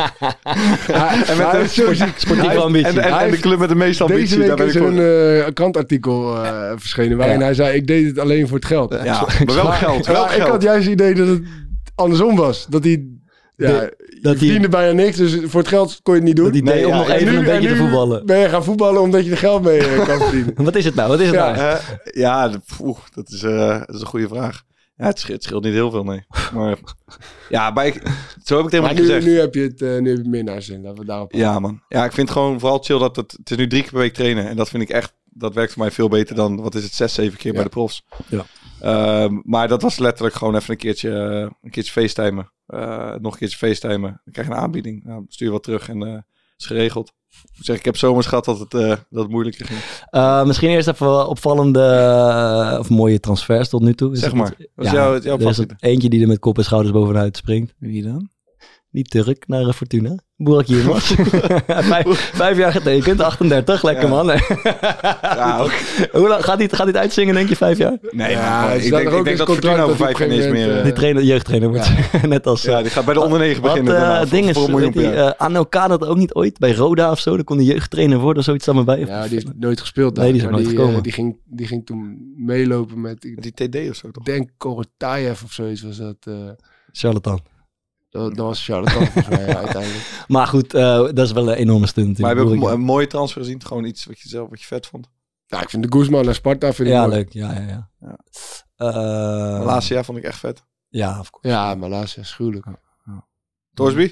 Speaker 3: en met de
Speaker 1: Sportieve ambitie.
Speaker 3: En, en, en
Speaker 5: Hij
Speaker 3: de
Speaker 5: heeft-
Speaker 3: club met de meeste ambitie.
Speaker 5: Deze
Speaker 3: daar
Speaker 5: week
Speaker 3: ben
Speaker 5: is
Speaker 3: ik
Speaker 5: er
Speaker 3: voor.
Speaker 5: een uh, krantartikel uh, verschenen waarin
Speaker 1: Ja.
Speaker 5: hij zei, ik deed het alleen voor het geld.
Speaker 3: Ja, maar wel geld. Wel
Speaker 5: Ja, ik
Speaker 3: geld.
Speaker 5: had juist het idee dat het andersom was. Dat hij... Ja,
Speaker 1: dat
Speaker 5: je
Speaker 1: hij-
Speaker 5: verdiende bijna niks, dus voor het geld kon je het niet doen.
Speaker 1: Dat idee
Speaker 3: Nee,
Speaker 1: om
Speaker 3: ja,
Speaker 1: nog
Speaker 3: en
Speaker 1: even
Speaker 5: nu-
Speaker 1: een beetje
Speaker 5: en
Speaker 1: te
Speaker 5: nu
Speaker 1: voetballen.
Speaker 5: ben je gaan voetballen omdat je er geld mee uh, kan verdienen.
Speaker 1: Wat is het nou? Wat is het
Speaker 5: Ja.
Speaker 1: nou?
Speaker 3: Uh, ja, de- poeh, dat, is, uh, dat is een goede vraag. Ja, het scheelt, het scheelt niet heel veel, nee. Maar ja, maar ik, zo heb ik het
Speaker 5: Maar
Speaker 3: helemaal niet
Speaker 5: nu,
Speaker 3: gezegd.
Speaker 5: nu heb je het, uh, nu heb je het meer naar zin. Laten we daarop
Speaker 3: Ja, man. Ja, ik vind het gewoon vooral chill dat het... Het is nu drie keer per week trainen. En dat vind ik echt... Dat werkt voor mij veel beter dan... Wat is het? Zes, zeven keer
Speaker 5: Ja.
Speaker 3: bij de profs.
Speaker 1: Ja.
Speaker 3: Um, maar dat was letterlijk gewoon even een keertje... Uh, een keertje facetimen. Uh, nog een keertje facetimen. Dan krijg je een aanbieding. Nou, stuur je wat terug en... Uh, is geregeld. Ik zeg, ik heb zomers gehad dat het, uh, dat het moeilijker ging.
Speaker 1: Uh, misschien eerst even opvallende uh, of mooie transfers tot nu toe. Is
Speaker 3: Zeg
Speaker 1: het-
Speaker 3: maar. Wat is
Speaker 1: ja,
Speaker 3: jouw, jouw
Speaker 1: er is
Speaker 3: favoriete?
Speaker 1: er eentje die er met kop en schouders bovenuit springt.
Speaker 3: Wie dan?
Speaker 1: Niet Turk, naar uh, Fortuna. Burak Yilmaz. vijf, vijf jaar getekend, achtendertig. Lekker
Speaker 3: Ja.
Speaker 1: man.
Speaker 3: Ja, ook.
Speaker 1: Hoe lang gaat hij gaat hij het uitzingen, denk je, vijf jaar?
Speaker 3: Nee,
Speaker 5: Ja,
Speaker 3: man,
Speaker 5: er
Speaker 3: ik
Speaker 5: staat
Speaker 3: denk,
Speaker 5: er ook
Speaker 3: ik denk
Speaker 5: in
Speaker 3: dat
Speaker 5: zijn
Speaker 3: Fortuna
Speaker 5: contract
Speaker 3: over
Speaker 5: dat
Speaker 3: vijf
Speaker 5: op
Speaker 3: jaar
Speaker 5: een
Speaker 3: niet eens
Speaker 5: gegeven
Speaker 3: meer...
Speaker 1: Die
Speaker 3: Uh,
Speaker 1: trainer, jeugdtrainer wordt. Net als...
Speaker 3: ja, die gaat bij de onder negen beginnen.
Speaker 1: Wat
Speaker 3: daarna,
Speaker 1: uh,
Speaker 3: voor-
Speaker 1: dingen,
Speaker 3: voor een miljoen
Speaker 1: weet
Speaker 3: per
Speaker 1: die,
Speaker 3: jaar.
Speaker 1: uh, Anelka dat ook niet ooit bij Roda of zo. Dan kon hij jeugdtrainer worden of zoiets dan maar bij. Of-
Speaker 5: Ja, die heeft nooit gespeeld daar.
Speaker 1: Nee, die is er
Speaker 5: maar
Speaker 1: nooit
Speaker 5: die,
Speaker 1: gekomen.
Speaker 5: uh, die, ging, die ging toen meelopen met, ik
Speaker 3: Die T D of zo toch?
Speaker 5: denk Korotayev of zoiets was dat. Uh,
Speaker 1: Charlatan.
Speaker 5: dat, dat was Charlotte volgens mij ja, uiteindelijk.
Speaker 1: Maar goed, uh, dat is wel een enorme stunt.
Speaker 3: Maar heb je ook een,
Speaker 1: Burak
Speaker 3: mo- een mooie transfer gezien? Gewoon iets wat je zelf wat je vet vond?
Speaker 5: Ja, ik vind de Guzman naar Sparta vind ik
Speaker 1: Ja,
Speaker 5: mooi.
Speaker 1: leuk. Ja, ja, ja.
Speaker 3: Ja.
Speaker 1: Uh,
Speaker 3: De laatste jaar vond ik echt vet.
Speaker 1: Ja, of course.
Speaker 5: Ja, maar laatst is gruwelijk.
Speaker 3: Torsby?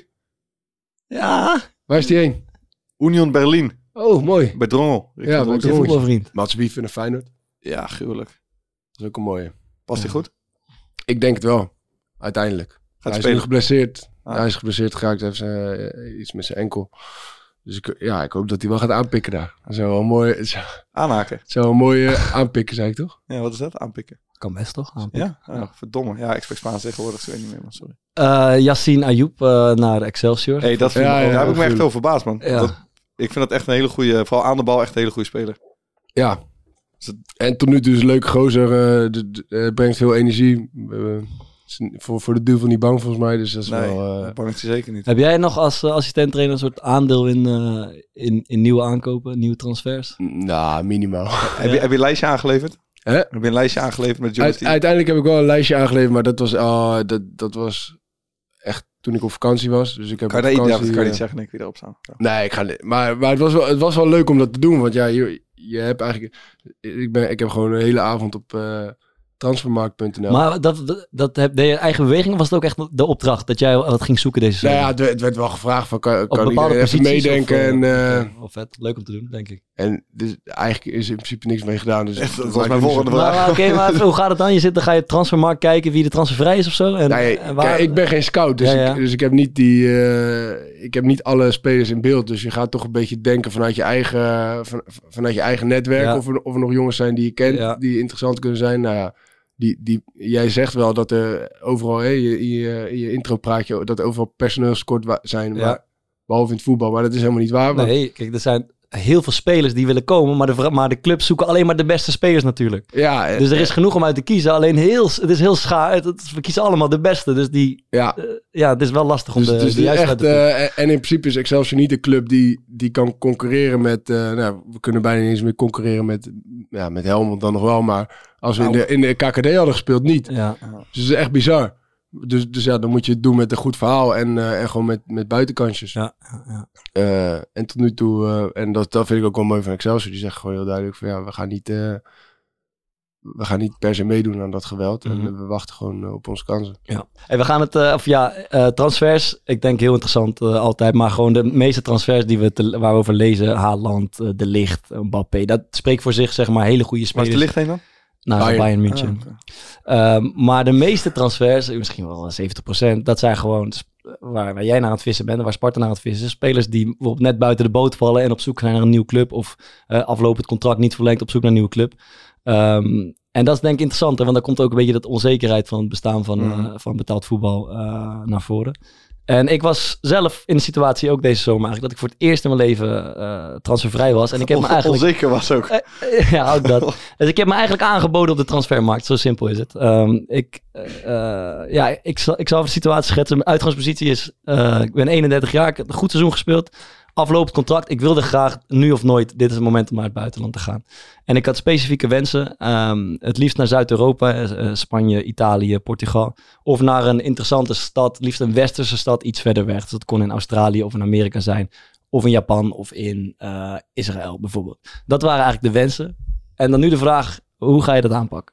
Speaker 1: Ja,
Speaker 5: Waar is die heen?
Speaker 3: Union Berlin.
Speaker 5: Oh, mooi.
Speaker 3: Bij Drongel.
Speaker 5: Ja,
Speaker 3: Richting
Speaker 5: bij
Speaker 3: Drongel.
Speaker 1: je
Speaker 5: Drongel.
Speaker 1: voetbalvriend.
Speaker 5: Mats Wief in de Feyenoord.
Speaker 3: Ja, gruwelijk.
Speaker 5: Dat is ook een mooie.
Speaker 3: Past hij goed?
Speaker 5: Ik denk het wel. Uiteindelijk.
Speaker 3: Gaat
Speaker 5: hij is nu
Speaker 3: spelen?
Speaker 5: geblesseerd.
Speaker 3: Ah.
Speaker 5: Hij is geblesseerd geraakt. Hij heeft zijn, iets met zijn enkel. Dus ik, ja, ik hoop dat hij wel gaat aanpikken daar. Dat zou wel een mooie, het zou,
Speaker 3: Aanhaken.
Speaker 5: het zou een mooie aanpikken, zei ik toch?
Speaker 3: Ja, wat is dat? Aanpikken.
Speaker 1: Kan best toch?
Speaker 3: Ja? Oh, verdomme. Ja, ik spreek Spaans tegenwoordig. Ik weet niet meer, man. Sorry.
Speaker 1: Uh, Yassine Ayoub uh, naar Excelsior.
Speaker 3: Hey, dat vind
Speaker 5: Ja,
Speaker 3: ik,
Speaker 5: ja,
Speaker 3: daar heb ik me echt
Speaker 5: gruwelijk.
Speaker 3: over verbaasd, man.
Speaker 1: Ja.
Speaker 3: Dat, ik vind dat echt een hele goede, vooral aan de bal, echt een hele goede speler.
Speaker 5: Ja. En tot nu toe is een leuke gozer. Uh, de, de, uh, brengt veel energie. Uh, is voor, voor de duivel niet bang volgens mij. Dus dat is
Speaker 3: Nee,
Speaker 5: wel... Uh,
Speaker 3: dat bang is hij zeker niet.
Speaker 1: Heb jij nog als uh, assistent-trainer een soort aandeel in, uh, in, in nieuwe aankopen, nieuwe transfers?
Speaker 5: nou, minimaal.
Speaker 3: Heb, je, heb je een lijstje aangeleverd?
Speaker 5: Hè?
Speaker 3: Heb je een lijstje aangeleverd met jongens
Speaker 5: Uite-
Speaker 3: die...
Speaker 5: uiteindelijk heb ik wel een lijstje aangeleverd, maar dat was, oh, dat, dat was echt toen ik op vakantie was. Dus ik heb
Speaker 3: Kan
Speaker 5: op
Speaker 3: je, dat, ja,
Speaker 5: vakantie,
Speaker 3: dat kan je
Speaker 5: eh,
Speaker 3: niet zeggen, denk ik, wie erop staan. Ja.
Speaker 5: Nee, ik ga niet. Maar, maar het, was wel, het was wel leuk om dat te doen. Want ja, je, je hebt eigenlijk... Ik, ben, ik heb gewoon een hele avond op uh, transfermarkt punt n l.
Speaker 1: Maar dat, dat, dat heb, deed je eigen beweging, of was het ook echt de opdracht dat jij dat ging zoeken deze
Speaker 5: Nou
Speaker 1: zomer?
Speaker 5: ja, het werd, het werd wel gevraagd van, kan,
Speaker 1: Op
Speaker 5: kan
Speaker 1: bepaalde
Speaker 5: ik even
Speaker 1: posities
Speaker 5: meedenken?
Speaker 1: of, uh,
Speaker 5: en, uh,
Speaker 1: oké, wel vet, leuk om te doen, denk ik.
Speaker 5: en dus eigenlijk is er in principe niks mee gedaan. Dus
Speaker 3: Dat was
Speaker 5: maakt
Speaker 3: mijn
Speaker 5: niet
Speaker 3: volgende
Speaker 5: zo-
Speaker 3: vraag.
Speaker 1: Maar, maar oké, maar even, hoe gaat het dan? Je zit, dan ga je op transfermarkt kijken wie de transfervrij is of zo? En,
Speaker 5: Nee,
Speaker 1: en waar-
Speaker 5: kijk, ik ben geen scout, dus,
Speaker 1: Ja, ja.
Speaker 5: Ik, dus ik heb niet die, uh, ik heb niet alle spelers in beeld. Dus je gaat toch een beetje denken vanuit je eigen, van, vanuit je eigen netwerk.
Speaker 1: Ja.
Speaker 5: Of, er, of er nog jongens zijn die je kent,
Speaker 1: Ja.
Speaker 5: die interessant kunnen zijn. Nou ja, die, die, jij zegt wel dat er overal, hè, je, in je, in je intro praat je dat er overal personeelskort wa- zijn.
Speaker 1: Ja.
Speaker 5: Maar, behalve in het voetbal, maar dat is helemaal niet waar. Want,
Speaker 1: Nee, kijk, er zijn heel veel spelers die willen komen, maar de, vra- maar de clubs zoeken alleen maar de beste spelers natuurlijk.
Speaker 5: ja, eh,
Speaker 1: Dus er is genoeg om uit te kiezen, alleen heel, het is heel schaar. Het, het- we kiezen allemaal de beste, dus die,
Speaker 5: ja.
Speaker 1: uh, ja, het is wel lastig om
Speaker 5: Dus,
Speaker 1: de,
Speaker 5: dus
Speaker 1: de
Speaker 5: die
Speaker 1: juiste
Speaker 5: echt,
Speaker 1: uit te vinden.
Speaker 5: eh, en in principe is Excelsior niet de club die, die kan concurreren met... eh, nou, we kunnen bijna niet eens meer concurreren met, ja, met Helmond dan nog wel. Maar als we in de, in de K K D hadden gespeeld, niet.
Speaker 1: Ja.
Speaker 5: Dus het is echt bizar. Dus, dus ja, dan moet je het doen met een goed verhaal en, uh, en gewoon met, met buitenkansjes.
Speaker 1: Ja, ja, ja.
Speaker 5: Uh, en tot nu toe, uh, en dat, dat vind ik ook wel mooi van Excelsior. Die zegt gewoon heel duidelijk van ja, we gaan niet, uh, we gaan niet per se meedoen aan dat geweld.
Speaker 1: Mm-hmm.
Speaker 5: En uh, we wachten gewoon uh, op onze kansen.
Speaker 1: Ja. En we gaan het, uh, of ja, uh, transfers, ik denk heel interessant uh, altijd, maar gewoon de meeste transfers die we te, waar we over lezen, Haaland, uh, De Ligt, Mbappé, dat spreekt voor zich, zeg maar, hele goede
Speaker 3: Waar
Speaker 1: spelers.
Speaker 3: is de licht heen dan?
Speaker 1: Nou,
Speaker 5: Bayern.
Speaker 1: Bayern München.
Speaker 3: Ah, oké.
Speaker 1: Um, maar de meeste transfers, misschien wel zeventig procent, dat zijn gewoon waar, waar jij naar aan het vissen bent en waar Sparta naar aan het vissen is. Spelers die bijvoorbeeld net buiten de boot vallen en op zoek zijn naar een nieuwe club of uh, aflopend contract niet verlengd op zoek naar een nieuwe club. Um, en dat is denk ik interessant, hè, want daar komt ook een beetje dat onzekerheid van het bestaan van, uh, van betaald voetbal uh, naar voren. En ik was zelf in de situatie ook deze zomer eigenlijk, dat ik voor het eerst in mijn leven uh, transfervrij was. En ik heb me eigenlijk...
Speaker 3: Onzeker was ook.
Speaker 1: Uh, ja, ook dat. Dus ik heb me eigenlijk aangeboden op de transfermarkt. Zo simpel is het. Um, ik, uh, ja, ik, zal, ik zal even de situatie schetsen. Mijn uitgangspositie is, uh, ik ben eenendertig jaar, ik heb een goed seizoen gespeeld. Aflopend contract. Ik wilde graag, nu of nooit, dit is het moment om naar het buitenland te gaan. En ik had specifieke wensen. Um, het liefst naar Zuid-Europa, uh, Spanje, Italië, Portugal. Of naar een interessante stad, liefst een westerse stad, iets verder weg. Dus dat kon in Australië of in Amerika zijn. Of in Japan of in uh, Israël bijvoorbeeld. Dat waren eigenlijk de wensen. En dan nu de vraag, hoe ga je dat aanpakken?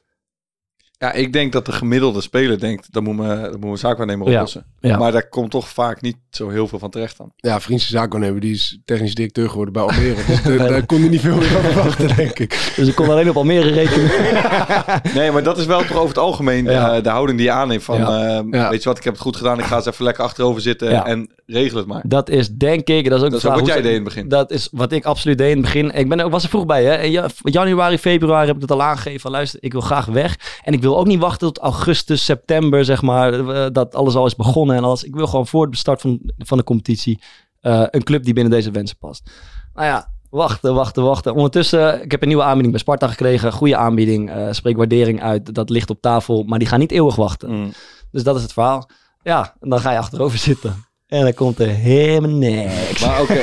Speaker 3: Ja, ik denk dat de gemiddelde speler denkt, dat moet me, dat moet me zaakwaarnemer
Speaker 1: Ja,
Speaker 3: oplossen.
Speaker 1: ja.
Speaker 3: Maar daar komt toch vaak niet zo heel veel van terecht dan.
Speaker 5: Ja, vriendse zaakwaarnemer, die is technisch directeur geworden bij Almere. Dus de, daar kon hij niet veel meer van verwachten, denk ik.
Speaker 1: Dus ik kon alleen op Almere rekenen.
Speaker 3: Nee, maar dat is wel toch over het algemeen
Speaker 1: Ja.
Speaker 3: uh, de houding die je aanneemt van,
Speaker 1: Ja.
Speaker 3: uh,
Speaker 5: Ja.
Speaker 3: weet je wat, ik heb het goed gedaan, ik ga eens even lekker achterover zitten
Speaker 1: Ja.
Speaker 3: en regel het maar.
Speaker 1: Dat is denk ik, dat is ook
Speaker 3: Dat
Speaker 1: de
Speaker 3: is ook
Speaker 1: vraag,
Speaker 3: wat jij
Speaker 1: hoe-
Speaker 3: deed in het begin.
Speaker 1: Dat is wat ik absoluut deed in het begin. Ik ben, er- was er vroeg bij, hè. In ja- januari, februari heb ik het al aangegeven van luister, ik wil graag weg. En ik wil ook niet wachten tot augustus, september, zeg maar, uh, dat alles al is begonnen en alles. Ik wil gewoon voor de start van, van de competitie uh, een club die binnen deze wensen past. Nou ja, wachten, wachten, wachten. Ondertussen, ik heb een nieuwe aanbieding bij Sparta gekregen. Goede aanbieding, uh, spreek waardering uit. Dat ligt op tafel, maar die gaan niet eeuwig wachten.
Speaker 3: Mm.
Speaker 1: Dus dat is het verhaal. Ja, en dan ga je achterover zitten. En dan komt er helemaal niks.
Speaker 3: Maar oké,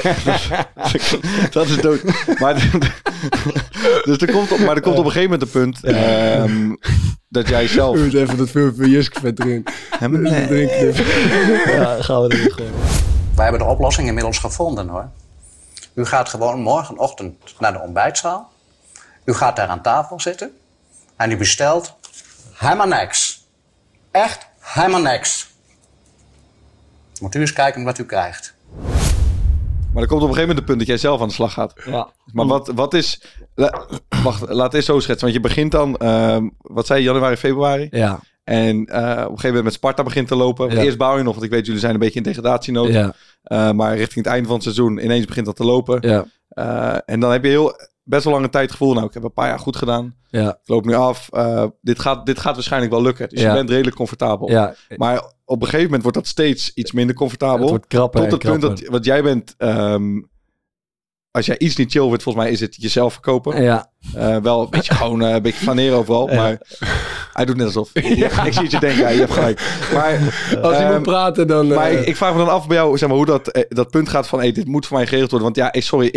Speaker 3: dat is dood. Maar, dus er komt op, maar er komt op een gegeven moment een punt um, dat jij zelf...
Speaker 5: U moet even dat veel van Jusk vet erin.
Speaker 3: Nee.
Speaker 5: Drinken.
Speaker 1: Ja, gaan we er gewoon.
Speaker 6: Wij hebben de oplossing inmiddels gevonden hoor. U gaat gewoon morgenochtend naar de ontbijtzaal. U gaat daar aan tafel zitten. En u bestelt helemaal niks. Echt helemaal niks. Moet u eens kijken wat u krijgt.
Speaker 3: Maar er komt op een gegeven moment een punt dat jij zelf aan de slag gaat.
Speaker 1: Ja.
Speaker 3: Maar wat, wat is... La, wacht, laat het eens zo schetsen. Want je begint dan, um, wat zei je, januari, februari?
Speaker 1: Ja.
Speaker 3: En uh, op een gegeven moment met Sparta begint te lopen.
Speaker 1: Ja.
Speaker 3: Eerst bouw je nog, want ik weet jullie zijn een beetje in degradatienood.
Speaker 1: Ja.
Speaker 3: Uh, maar richting het einde van het seizoen ineens begint dat te lopen.
Speaker 1: Ja.
Speaker 3: Uh, en dan heb je heel, best wel lange tijd het gevoel, nou ik heb een paar jaar goed gedaan.
Speaker 1: Ja.
Speaker 3: Ik loop nu af. Uh, dit, gaat, dit gaat waarschijnlijk wel lukken. Dus
Speaker 1: Ja.
Speaker 3: je bent redelijk comfortabel.
Speaker 1: Ja.
Speaker 3: Maar op een gegeven moment wordt dat steeds iets minder comfortabel.
Speaker 1: Het wordt krapper
Speaker 3: Tot
Speaker 1: en
Speaker 3: het punt
Speaker 1: krapper.
Speaker 3: dat, wat jij bent, um, als jij iets niet chill wordt, volgens mij is het jezelf verkopen.
Speaker 1: Ja.
Speaker 3: Uh, wel een beetje gewoon uh, een beetje flaneren overal.
Speaker 1: Ja.
Speaker 3: Maar hij doet net alsof. Ja. Ik zie het je denken, ja, je hebt gelijk. Maar,
Speaker 5: Als hij
Speaker 3: um,
Speaker 5: moet praten, dan... Uh,
Speaker 3: maar ik, ik vraag me dan af bij jou, zeg maar, hoe dat, eh, dat punt gaat van, hey, dit moet voor mij geregeld worden. Want ja, ik, sorry, ik,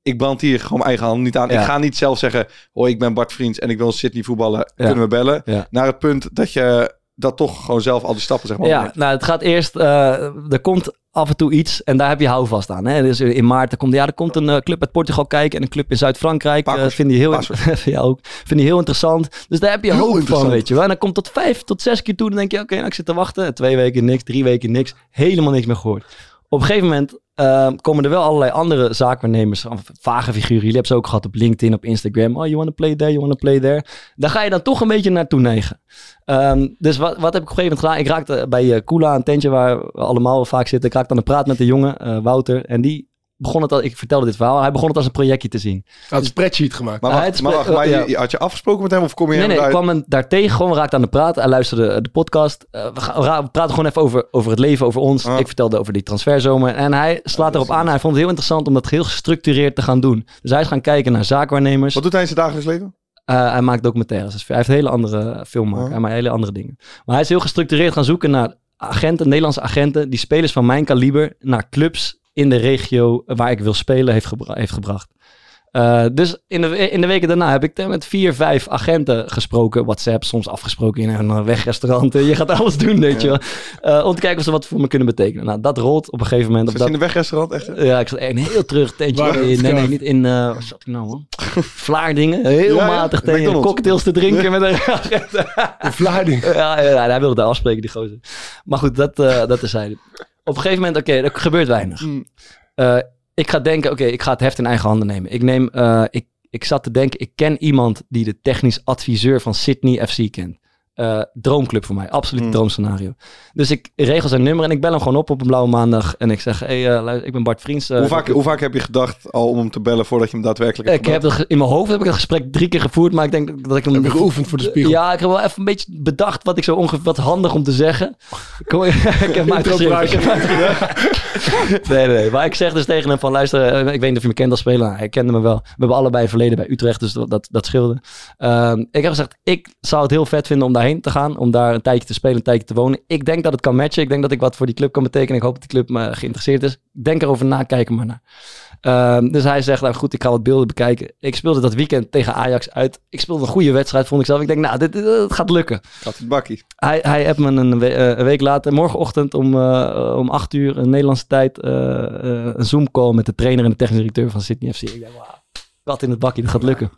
Speaker 3: ik brand hier gewoon mijn eigen hand niet aan.
Speaker 1: Ja.
Speaker 3: Ik ga niet zelf zeggen, hoi, ik ben Bart Vriends en ik wil Sydney voetballen.
Speaker 1: Ja.
Speaker 3: Kunnen we bellen?
Speaker 1: Ja.
Speaker 3: Naar het punt dat je dat toch gewoon zelf al die stappen zeg maar.
Speaker 1: Ja,
Speaker 3: maakt.
Speaker 1: nou, het gaat eerst... Uh, er komt af en toe iets en daar heb je houvast aan. Hè? Dus in maart er komt, ja, er komt een uh, club uit Portugal kijken en een club in Zuid-Frankrijk. Uh, vind je heel, ja, ook, vind je heel interessant. Dus daar heb je
Speaker 3: Heel
Speaker 1: hoop van, weet je wel. En dan komt tot vijf tot zes keer toe. Dan denk je, oké, okay, nou, ik zit te wachten. Twee weken niks, drie weken niks. Helemaal niks meer gehoord. Op een gegeven moment uh, komen er wel allerlei andere zaakwaarnemers, vage figuren. Jullie hebben ze ook gehad op LinkedIn, op Instagram. Oh, you want to play there, you want to play there. Daar ga je dan toch een beetje naartoe neigen. Um, dus wat, wat heb ik op een gegeven moment gedaan? Ik raakte bij uh, Kula, een tentje waar we allemaal vaak zitten. Ik raakte aan de praat met de jongen, uh, Wouter. En die begon het al, ik vertelde dit verhaal, hij begon het als een projectje te zien.
Speaker 5: Hij had een spreadsheet gemaakt.
Speaker 3: Maar,
Speaker 1: Hij
Speaker 3: wacht,
Speaker 1: had
Speaker 3: maar,
Speaker 1: spre-
Speaker 3: wacht, maar
Speaker 1: ja.
Speaker 3: je, had je afgesproken met hem of kom je
Speaker 1: Nee,
Speaker 3: hem
Speaker 1: nee, ik
Speaker 3: eruit?
Speaker 1: kwam hem daar tegen, gewoon we raakten aan de praat. Hij luisterde de podcast. Uh, we, gaan, we, ra- we praten gewoon even over, over het leven, over ons.
Speaker 3: Ah.
Speaker 1: Ik vertelde over die transferzomer. En hij slaat erop aan. Hij vond het heel interessant om dat heel gestructureerd te gaan doen. Dus hij is gaan kijken naar zaakwaarnemers.
Speaker 3: Wat doet hij in zijn dagelijks leven?
Speaker 1: Uh, hij maakt documentaires. Dus hij heeft hele andere filmmaker.
Speaker 3: Ah.
Speaker 1: Hij maakt hele andere dingen. Maar hij is heel gestructureerd gaan zoeken naar agenten, Nederlandse agenten, die spelers van mijn kaliber naar clubs in de regio waar ik wil spelen heeft, gebra- heeft gebracht. Uh, dus in de, in de weken daarna heb ik met vier, vijf agenten gesproken. WhatsApp, soms afgesproken in een wegrestaurant. Je gaat alles doen, weet je wel. Uh, om te kijken of ze wat voor me kunnen betekenen. Nou, dat rolt op een gegeven moment. Op
Speaker 3: Zat je
Speaker 1: dat,
Speaker 3: in een wegrestaurant echt?
Speaker 1: ja, ik zat echt een heel terug tentje.
Speaker 5: Waar?
Speaker 1: In, nee, nee, niet in... Uh, wat zat ik nou, man? Vlaardingen. Heel
Speaker 3: Ja, ja.
Speaker 1: matig tegen
Speaker 3: McDonald's.
Speaker 1: cocktails te drinken met een agent.
Speaker 5: Een Vlaarding.
Speaker 1: Ja, ja, ja, hij wilde daar afspreken, die gozer. Maar goed, dat, uh, dat terzijde. Op een gegeven moment, oké, okay, er gebeurt weinig. Uh, ik ga denken, oké, okay, ik ga het heft in eigen handen nemen. Ik neem, uh, ik, ik zat te denken, ik ken iemand die de technisch adviseur van Sydney F C kent. Uh, droomclub voor mij, absoluut
Speaker 3: Mm.
Speaker 1: droomscenario. Dus ik regel zijn nummer en ik bel hem gewoon op op een blauwe maandag. En ik zeg, hey, uh, luister, ik ben Bart Vriends. Uh,
Speaker 3: hoe, vaak, hoe vaak heb je gedacht al om hem te bellen voordat je hem daadwerkelijk hebt
Speaker 1: ik heb
Speaker 3: gebeld?
Speaker 1: het, in mijn hoofd heb ik het gesprek drie keer gevoerd, maar ik denk dat ik hem...
Speaker 5: Heb je geoefend voor de spiegel?
Speaker 1: Ja, ik heb wel even een beetje bedacht wat ik zo ongeveer... Wat handig om te zeggen. Kom, ik heb hem uitgeschreven. Ik heb hem uitgeschreven. nee, nee, nee. Maar ik zeg dus tegen hem van... Luister, ik weet niet of je me kent als speler. Hij kende me wel. We hebben allebei verleden bij Utrecht, dus dat, dat, dat scheelde. Um, ik heb gezegd, ik zou het heel vet vinden om daarheen te gaan. Om daar een tijdje te spelen, een tijdje te wonen. Ik denk dat het kan matchen. Ik denk dat ik wat voor die club kan betekenen. Ik hoop dat die club me geïnteresseerd is. Denk erover na, kijk er maar naar. Um, dus hij zegt, nou goed, ik ga wat beelden bekijken. Ik speelde dat weekend tegen Ajax uit. Ik speelde een goede wedstrijd, vond ik zelf. Ik denk, nou, dit, dit, dit gaat lukken.
Speaker 3: Gaat het bakkie.
Speaker 1: Hij, hij heeft me een, we- uh, een week later, morgenochtend om, uh, om acht uur, een Nederlandse tijd, uh, uh, een Zoom call met de trainer en de technisch directeur van Sydney F C. Ik denk, wauw, wat in het bakkie, dat gaat lukken.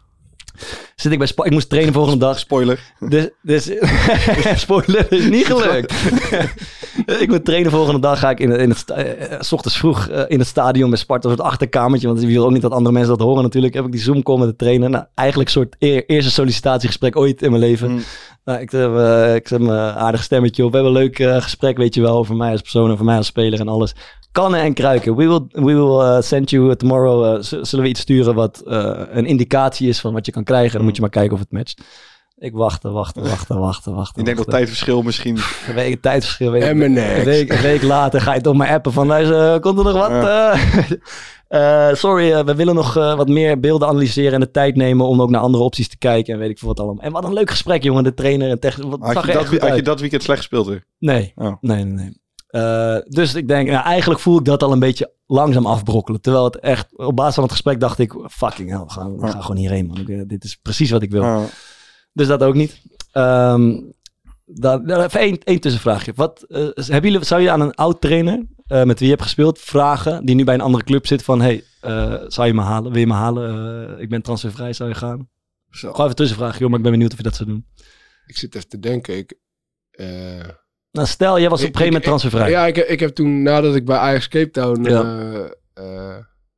Speaker 1: Zit ik bij Spa- ik moest trainen volgende dag.
Speaker 3: Spoiler.
Speaker 1: Dus, dus spoiler, is niet gelukt. Ik moet trainen volgende dag. Ga ik in, in het sta- uh, 's ochtends vroeg uh, in het stadion bij Sparta, het achterkamertje. Want ik wil ook niet dat andere mensen dat horen natuurlijk. Heb ik die Zoom call met de trainer. Nou, eigenlijk een soort eer, eerste sollicitatiegesprek ooit in mijn leven.
Speaker 3: Mm.
Speaker 1: Nou, ik heb, uh, ik heb mijn aardig stemmetje op. We hebben een leuk uh, gesprek, weet je wel, over mij als persoon, over mij als speler en alles. Kannen en kruiken. We will, we will uh, send you tomorrow. Uh, z- zullen we iets sturen wat uh, een indicatie is van wat je kan krijgen. Dan moet je maar kijken of het matcht. Ik wachtte, wachtte, wachtte, wachtte, wachtte.
Speaker 3: Ik denk dat
Speaker 1: wachtte.
Speaker 3: tijdverschil misschien...
Speaker 1: Een week tijdverschil. Weet ik.
Speaker 5: M and X.
Speaker 1: Een week, een week later ga je toch maar appen van, luister, komt er nog wat?
Speaker 3: Ja.
Speaker 1: Uh, uh, sorry, uh, we willen nog uh, wat meer beelden analyseren en de tijd nemen om ook naar andere opties te kijken en weet ik veel wat allemaal. En wat een leuk gesprek, jongen, de trainer en technisch. Wat
Speaker 3: Had
Speaker 1: zag
Speaker 3: je,
Speaker 1: er
Speaker 3: dat,
Speaker 1: echt goed
Speaker 3: had je
Speaker 1: uit.
Speaker 3: dat weekend slecht gespeeld weer?
Speaker 1: Nee,
Speaker 3: Oh.
Speaker 1: nee, nee, nee. Uh, dus ik denk, nou, eigenlijk voel ik dat al een beetje langzaam afbrokkelen. Terwijl het echt, op basis van het gesprek dacht ik, fucking hell, we gaan, we
Speaker 3: Ja.
Speaker 1: gaan gewoon hierheen, man. Ik, dit is precies wat ik wil.
Speaker 3: Ah.
Speaker 1: Dus dat ook niet. Um, dan, dan even één, één tussenvraagje. Wat, uh, hebben jullie, zou je aan een oud trainer uh, met wie je hebt gespeeld vragen, die nu bij een andere club zit van, hey, uh, zou je me halen? Wil je me halen? Uh, ik ben transfervrij, zou je gaan?
Speaker 3: Zo.
Speaker 1: Gewoon even tussenvraagje, joh, maar ik ben benieuwd of je dat zou doen.
Speaker 5: Ik zit even te denken. Ik, uh,
Speaker 1: Nou, stel, jij was op een
Speaker 5: ik-
Speaker 1: gegeven moment
Speaker 5: ik-
Speaker 1: transfervrij.
Speaker 5: Ja, ik, ik heb toen, nadat ik bij Ajax Cape Town...
Speaker 1: Ja.
Speaker 5: Uh, uh,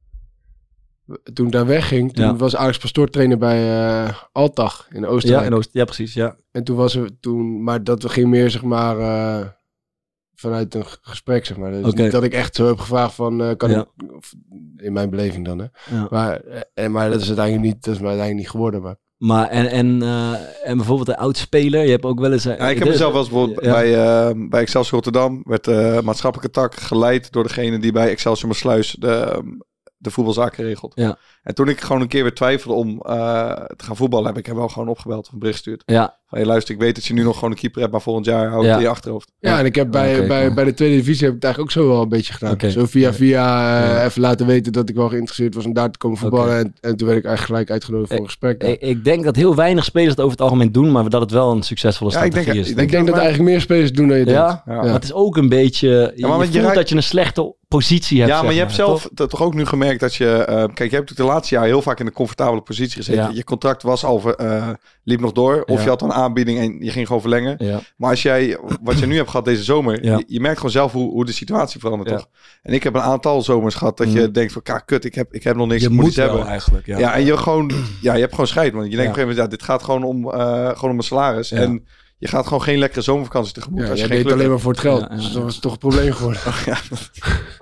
Speaker 5: toen ik daar wegging, toen
Speaker 1: Ja.
Speaker 5: was Alex Pastoor trainer bij uh, Altach in
Speaker 1: ja,
Speaker 5: Oostenrijk.
Speaker 1: in Oost, ja, precies, ja.
Speaker 5: En toen was er toen, maar dat ging meer zeg maar uh, vanuit een g- gesprek zeg maar. Dus
Speaker 1: Oké.
Speaker 5: niet dat ik echt zo heb gevraagd van uh, kan
Speaker 1: Ja.
Speaker 5: ik, of, in mijn beleving dan hè.
Speaker 1: Ja.
Speaker 5: Maar, eh, en, maar dat is uiteindelijk niet, dat is maar uiteindelijk niet geworden. Maar
Speaker 1: Maar en, en, uh, en bijvoorbeeld een oud speler, je hebt ook wel eens... uh,
Speaker 3: Ja, ik heb
Speaker 1: dit-
Speaker 3: mezelf wel eens bijvoorbeeld
Speaker 1: Ja.
Speaker 3: bij, uh, bij Excelsior Rotterdam werd de maatschappelijke tak geleid door degene die bij Excelsior Maassluis de, de voetbalzaken regelt.
Speaker 1: Ja.
Speaker 3: En toen ik gewoon een keer weer twijfelde om uh, te gaan voetballen, heb ik hem wel gewoon opgebeld of een bericht gestuurd.
Speaker 1: Ja.
Speaker 3: Van, hey, luister, ik weet dat je nu nog gewoon een keeper hebt, maar volgend jaar hou
Speaker 1: Ja.
Speaker 3: het in je achterhoofd.
Speaker 5: Ja, en ik heb bij,
Speaker 1: Oké,
Speaker 5: bij,
Speaker 1: cool.
Speaker 5: bij de tweede divisie heb ik het eigenlijk ook zo wel een beetje gedaan.
Speaker 1: Oké.
Speaker 5: Zo via via uh,
Speaker 1: Ja.
Speaker 5: even laten weten dat ik wel geïnteresseerd was om daar te komen voetballen.
Speaker 1: Oké.
Speaker 5: En, en toen werd ik eigenlijk gelijk uitgenodigd voor een gesprek.
Speaker 1: Ik, ik denk dat heel weinig spelers het over het algemeen doen, maar dat het wel een succesvolle
Speaker 3: Ja, ik
Speaker 1: strategie
Speaker 3: denk-
Speaker 1: is.
Speaker 3: ik
Speaker 5: Ik denk dat
Speaker 3: maar-
Speaker 5: eigenlijk meer spelers doen dan je denkt.
Speaker 1: Ja?
Speaker 3: Ja.
Speaker 1: Maar het is ook een beetje... Je,
Speaker 3: Ja, maar
Speaker 1: je
Speaker 3: want je
Speaker 1: voelt
Speaker 3: raakt-
Speaker 1: dat je een slechte positie hebt.
Speaker 3: Ja,
Speaker 1: zeg
Speaker 3: maar je hebt zelf
Speaker 1: toch?
Speaker 3: t- toch ook nu gemerkt dat je... Uh, kijk, je hebt de laatste jaar heel vaak in een comfortabele positie gezeten.
Speaker 1: Ja.
Speaker 3: Je contract was al, uh, liep nog door. Of
Speaker 1: Ja.
Speaker 3: je had een aanbieding en je ging gewoon verlengen.
Speaker 1: Ja.
Speaker 3: Maar als jij, wat je nu hebt gehad deze zomer,
Speaker 1: Ja.
Speaker 3: je, je merkt gewoon zelf hoe, hoe de situatie verandert,
Speaker 1: Ja.
Speaker 3: toch? En ik heb een aantal zomers gehad dat je
Speaker 1: Mhm.
Speaker 3: denkt van, kak, kut, ik heb, ik heb nog niks,
Speaker 1: Je
Speaker 3: ik moet
Speaker 1: moet
Speaker 3: iets
Speaker 1: wel
Speaker 3: hebben.
Speaker 1: eigenlijk. Ja.
Speaker 3: Ja. en je gewoon, ja, je hebt gewoon scheid, want je denkt
Speaker 1: Ja.
Speaker 3: op een gegeven moment, ja, dit gaat gewoon om, uh, gewoon om mijn salaris.
Speaker 1: Ja.
Speaker 3: En je gaat gewoon geen lekkere zomervakantie tegemoet.
Speaker 5: Ja,
Speaker 3: als je
Speaker 5: jij
Speaker 3: geen
Speaker 5: deed
Speaker 3: club
Speaker 5: alleen maar voor het geld.
Speaker 1: Ja, ja,
Speaker 5: Dus
Speaker 1: ja.
Speaker 5: dat was toch een probleem geworden.
Speaker 3: hebt. Ja, dat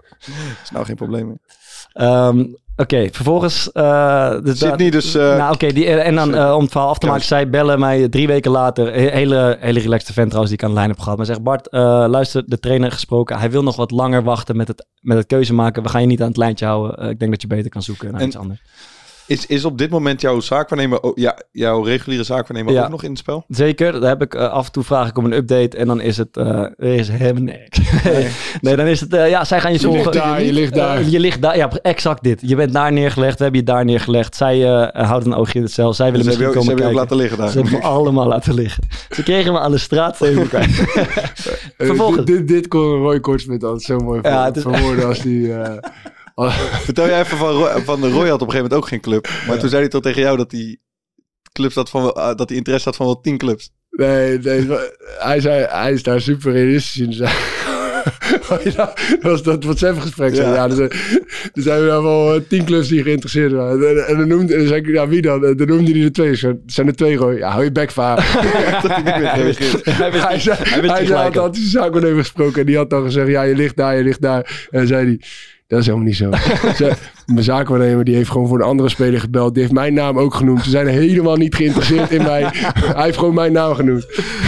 Speaker 3: is nou geen probleem meer.
Speaker 1: Ehm, Oké, vervolgens... Uh, dus
Speaker 3: Zit niet dus... Uh,
Speaker 1: nou, oké, die en dan uh, om het verhaal af te maken, zij bellen mij drie weken later. He- hele, hele relaxte vent trouwens, die ik aan de lijn heb gehad. Maar zegt, Bart, uh, luister, de trainer gesproken. Hij wil nog wat langer wachten met het, met het keuze maken. We gaan je niet aan het lijntje houden. Uh, ik denk dat je beter kan zoeken naar
Speaker 3: En-
Speaker 1: iets anders.
Speaker 3: Is, is op dit moment jouw zaakwaarnemer, oh, ja, jouw reguliere zaakwaarnemer
Speaker 1: Ja.
Speaker 3: ook nog in het spel?
Speaker 1: Zeker, daar heb ik uh, af en toe vraag ik om een update en dan is het, uh, er is helemaal niks.
Speaker 3: Nee.
Speaker 1: nee, dan is het, uh, ja, zij gaan je
Speaker 5: Je
Speaker 1: volgen.
Speaker 5: ligt daar, je ligt daar.
Speaker 1: Uh, je ligt daar, ja, exact dit. Je bent daar neergelegd, we hebben je daar neergelegd. Zij uh, houden een oogje in het cel, zij willen
Speaker 3: Ze hebben
Speaker 1: misschien
Speaker 3: je ook-
Speaker 1: komen
Speaker 3: ze hebben je ook
Speaker 1: kijken.
Speaker 3: laten liggen daar.
Speaker 1: Ze hebben me allemaal laten liggen. Ze kregen me aan de straat steven kwijt.
Speaker 5: Uh,
Speaker 1: Vervolgens.
Speaker 5: dit, dit, dit kon Roy Kortsmit altijd zo mooi
Speaker 1: Ja,
Speaker 5: ver-
Speaker 1: het is-
Speaker 5: verwoorden als die... Uh,
Speaker 3: Vertel jij even van Roy, van de Roy had op een gegeven moment ook geen club. Maar
Speaker 1: Ja.
Speaker 3: toen zei hij toch tegen jou dat hij clubs had van, uh, dat hij interesse had van wel tien clubs.
Speaker 5: nee, nee, hij, zei, hij is daar super realistisch in. Zei, dat was dat WhatsApp-gesprek.
Speaker 3: Ja.
Speaker 5: Ja. Ja, dus, er zijn er wel uh, tien clubs die geïnteresseerd waren. En, en dan noemde en dan zei ik, ja, wie dan? En dan noemde hij er twee. Ik zei, het zijn er twee, Roy. Ja, hou je bek van.
Speaker 3: Dat hij niet meer reageert.
Speaker 1: Hij wist
Speaker 5: Hij
Speaker 1: niet-
Speaker 5: zei,
Speaker 1: hij wist
Speaker 5: hij
Speaker 1: niet
Speaker 5: zei,
Speaker 1: gelijk
Speaker 5: had,
Speaker 1: op.
Speaker 5: had zijn zaakwaarnemer gesproken en die had dan gezegd, ja, je ligt daar, je ligt daar. En dan zei hij, dat is helemaal niet zo. Ze, mijn zaakwaarnemer die heeft gewoon voor een andere speler gebeld. Die heeft mijn naam ook genoemd. Ze zijn helemaal niet geïnteresseerd in mij. Hij heeft gewoon mijn naam genoemd.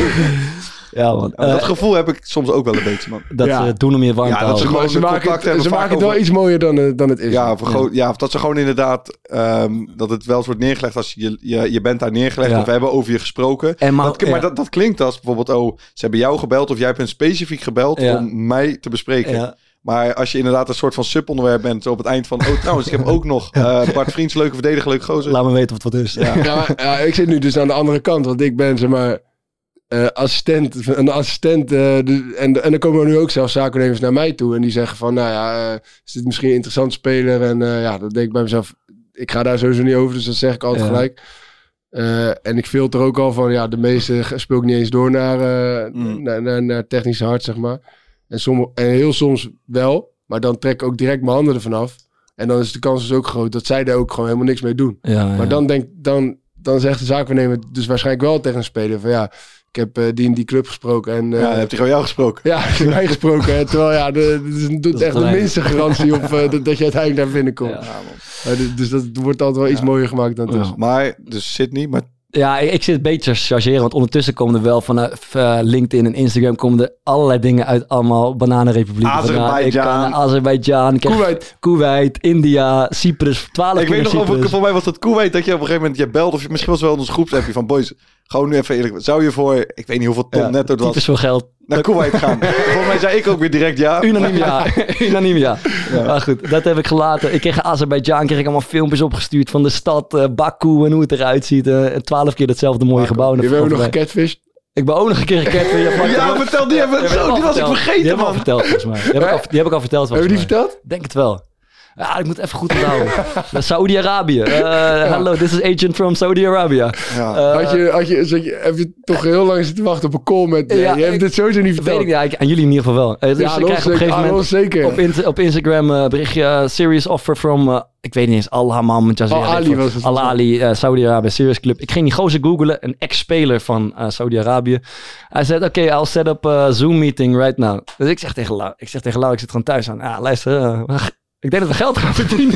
Speaker 1: Ja, man.
Speaker 3: Ja, dat
Speaker 1: Uh,
Speaker 3: gevoel heb ik soms ook wel een beetje, man.
Speaker 1: dat
Speaker 5: ja.
Speaker 1: ze het doen om je warm
Speaker 3: Ja,
Speaker 1: te
Speaker 3: dat ze
Speaker 1: houden.
Speaker 3: gewoon-
Speaker 5: Ze
Speaker 3: de
Speaker 5: maken
Speaker 3: contact
Speaker 5: het,
Speaker 3: hebben
Speaker 5: ze
Speaker 3: vaak
Speaker 5: maken het wel
Speaker 3: over-
Speaker 5: iets mooier dan, uh, dan het is.
Speaker 3: Ja, of, gewoon, ja, of dat ze gewoon inderdaad, um, dat het wel eens wordt neergelegd als je, je, je bent daar neergelegd
Speaker 1: Ja.
Speaker 3: of we hebben over je gesproken.
Speaker 1: En maar-
Speaker 3: dat, maar
Speaker 1: ja.
Speaker 3: dat, dat klinkt als bijvoorbeeld, oh, ze hebben jou gebeld of jij hebt hen specifiek gebeld
Speaker 1: Ja.
Speaker 3: om mij te bespreken.
Speaker 1: Ja.
Speaker 3: Maar als je inderdaad een soort van subonderwerp bent, zo op het eind van, oh trouwens, ik heb ook nog uh, Bart Vriends, leuke verdediger, leuke gozer.
Speaker 1: Laat me weten of het wat is.
Speaker 3: Ja.
Speaker 5: Ja, maar, ja, ik zit nu dus aan de andere kant, want ik ben zeg maar uh, assistent, een assistent uh, de, en, en dan komen er nu ook zelfs zaakwaarnemers naar mij toe en die zeggen van, nou ja, uh, is dit misschien een interessant speler en uh, ja, dan denk ik bij mezelf, ik ga daar sowieso niet over, dus dat zeg ik altijd
Speaker 1: Ja.
Speaker 5: gelijk. Uh, en ik filter ook al van, ja, de meeste speel ik niet eens door naar, uh,
Speaker 3: Mm.
Speaker 5: naar, naar, naar technisch hard, zeg maar. En, somm- en heel soms wel, maar dan trek ik ook direct mijn handen ervan af. En dan is de kans dus ook groot dat zij daar ook gewoon helemaal niks mee doen.
Speaker 1: Ja, ja.
Speaker 5: Maar dan, denk, dan, dan zegt de zaakwaarnemer dus waarschijnlijk wel tegen een speler van ja, ik heb uh, die in die club gesproken. En, uh,
Speaker 3: Ja, dan heeft hij gewoon jou gesproken.
Speaker 5: ja, ik heb mij gesproken. Hè, terwijl ja, de, de, de, de,
Speaker 1: is
Speaker 5: echt de
Speaker 1: gelijk.
Speaker 5: minste garantie op uh, dat, dat je uiteindelijk daar binnenkomt.
Speaker 1: Ja.
Speaker 5: Uh, dus- dus dat wordt altijd wel iets
Speaker 3: Ja.
Speaker 5: mooier gemaakt dan het is.
Speaker 1: Ja.
Speaker 3: Maar, dus Sydney, maar
Speaker 1: Ja, ik, ik zit een beetje te chargeren, want ondertussen komen er wel vanaf uh, LinkedIn en Instagram komen er allerlei dingen uit allemaal bananenrepublieken.
Speaker 3: Azerbeidzjan.
Speaker 1: vandaan. Ik kan Azerbeidzjan, ik heb
Speaker 5: Kuwait.
Speaker 1: Kuwait, India, Cyprus, twaalf
Speaker 3: ik weet nog over,
Speaker 1: Cyprus.
Speaker 3: voor mij was dat Kuwait dat je op een gegeven moment, je belt of je, misschien was het wel in ons groepsappje van boys, gewoon nu even eerlijk, zou je voor, ik weet niet hoeveel ton
Speaker 1: Ja,
Speaker 3: netto het was,
Speaker 1: typisch veel geld.
Speaker 3: naar Kuwait gaan? Volgens mij zei ik ook weer direct ja.
Speaker 1: Unaniem ja. Unaniem ja. Maar goed, dat heb ik gelaten. Ik kreeg in Azerbeidzjan kreeg ik allemaal filmpjes opgestuurd van de stad, uh, Baku en hoe het eruit ziet. Uh, twaalf keer datzelfde mooie gebouw.
Speaker 5: Je
Speaker 1: Dat
Speaker 5: bent ook
Speaker 1: valt
Speaker 5: nog
Speaker 1: mij.
Speaker 5: gecatfished.
Speaker 1: Ik ben ook nog een keer gekend.
Speaker 3: Ja, vertel die even. Zo, die was ik vergeten,
Speaker 1: Die heb ik al
Speaker 3: man.
Speaker 1: verteld volgens mij. Die heb, ik al, die heb ik al verteld volgens
Speaker 5: Hebben we die
Speaker 1: mij.
Speaker 5: verteld?
Speaker 1: Denk het wel. Ja, ik moet even goed onthouden. Dat is Saudi-Arabië. Uh, Hallo, this is agent from Saudi-Arabia.
Speaker 3: Ja.
Speaker 1: Uh,
Speaker 5: Had je, had je, zat je, heb je toch heel lang zitten wachten op een call met...
Speaker 1: Ja,
Speaker 5: je hebt
Speaker 1: ik-
Speaker 5: dit sowieso niet
Speaker 1: weet
Speaker 5: verteld.
Speaker 1: ik niet. Ja, ik- aan jullie in ieder geval wel. Uh, dus
Speaker 5: Ja,
Speaker 1: ik
Speaker 5: aan
Speaker 1: krijg
Speaker 5: ons
Speaker 1: op een
Speaker 5: zeker.
Speaker 1: gegeven
Speaker 5: Aan
Speaker 1: moment
Speaker 5: ons zeker.
Speaker 1: op, in, op Instagram uh, berichtje uh, serious offer from... Uh, ik weet niet eens, Al-Hamam, Jazeera.
Speaker 5: Al-Ali
Speaker 1: weet ik
Speaker 5: was het.
Speaker 1: veel. Al-Ali, uh, Saudi-Arabië, Serious Club. Ik ging die gozer googlen, een ex-speler van uh, Saudi-Arabië. Hij zei, oké, okay, I'll set up a Zoom meeting right now. Dus ik zeg tegen Lau, ik zeg tegen Lau, ik zit gewoon thuis aan. Ja, luister, uh, ik denk dat we geld gaan verdienen.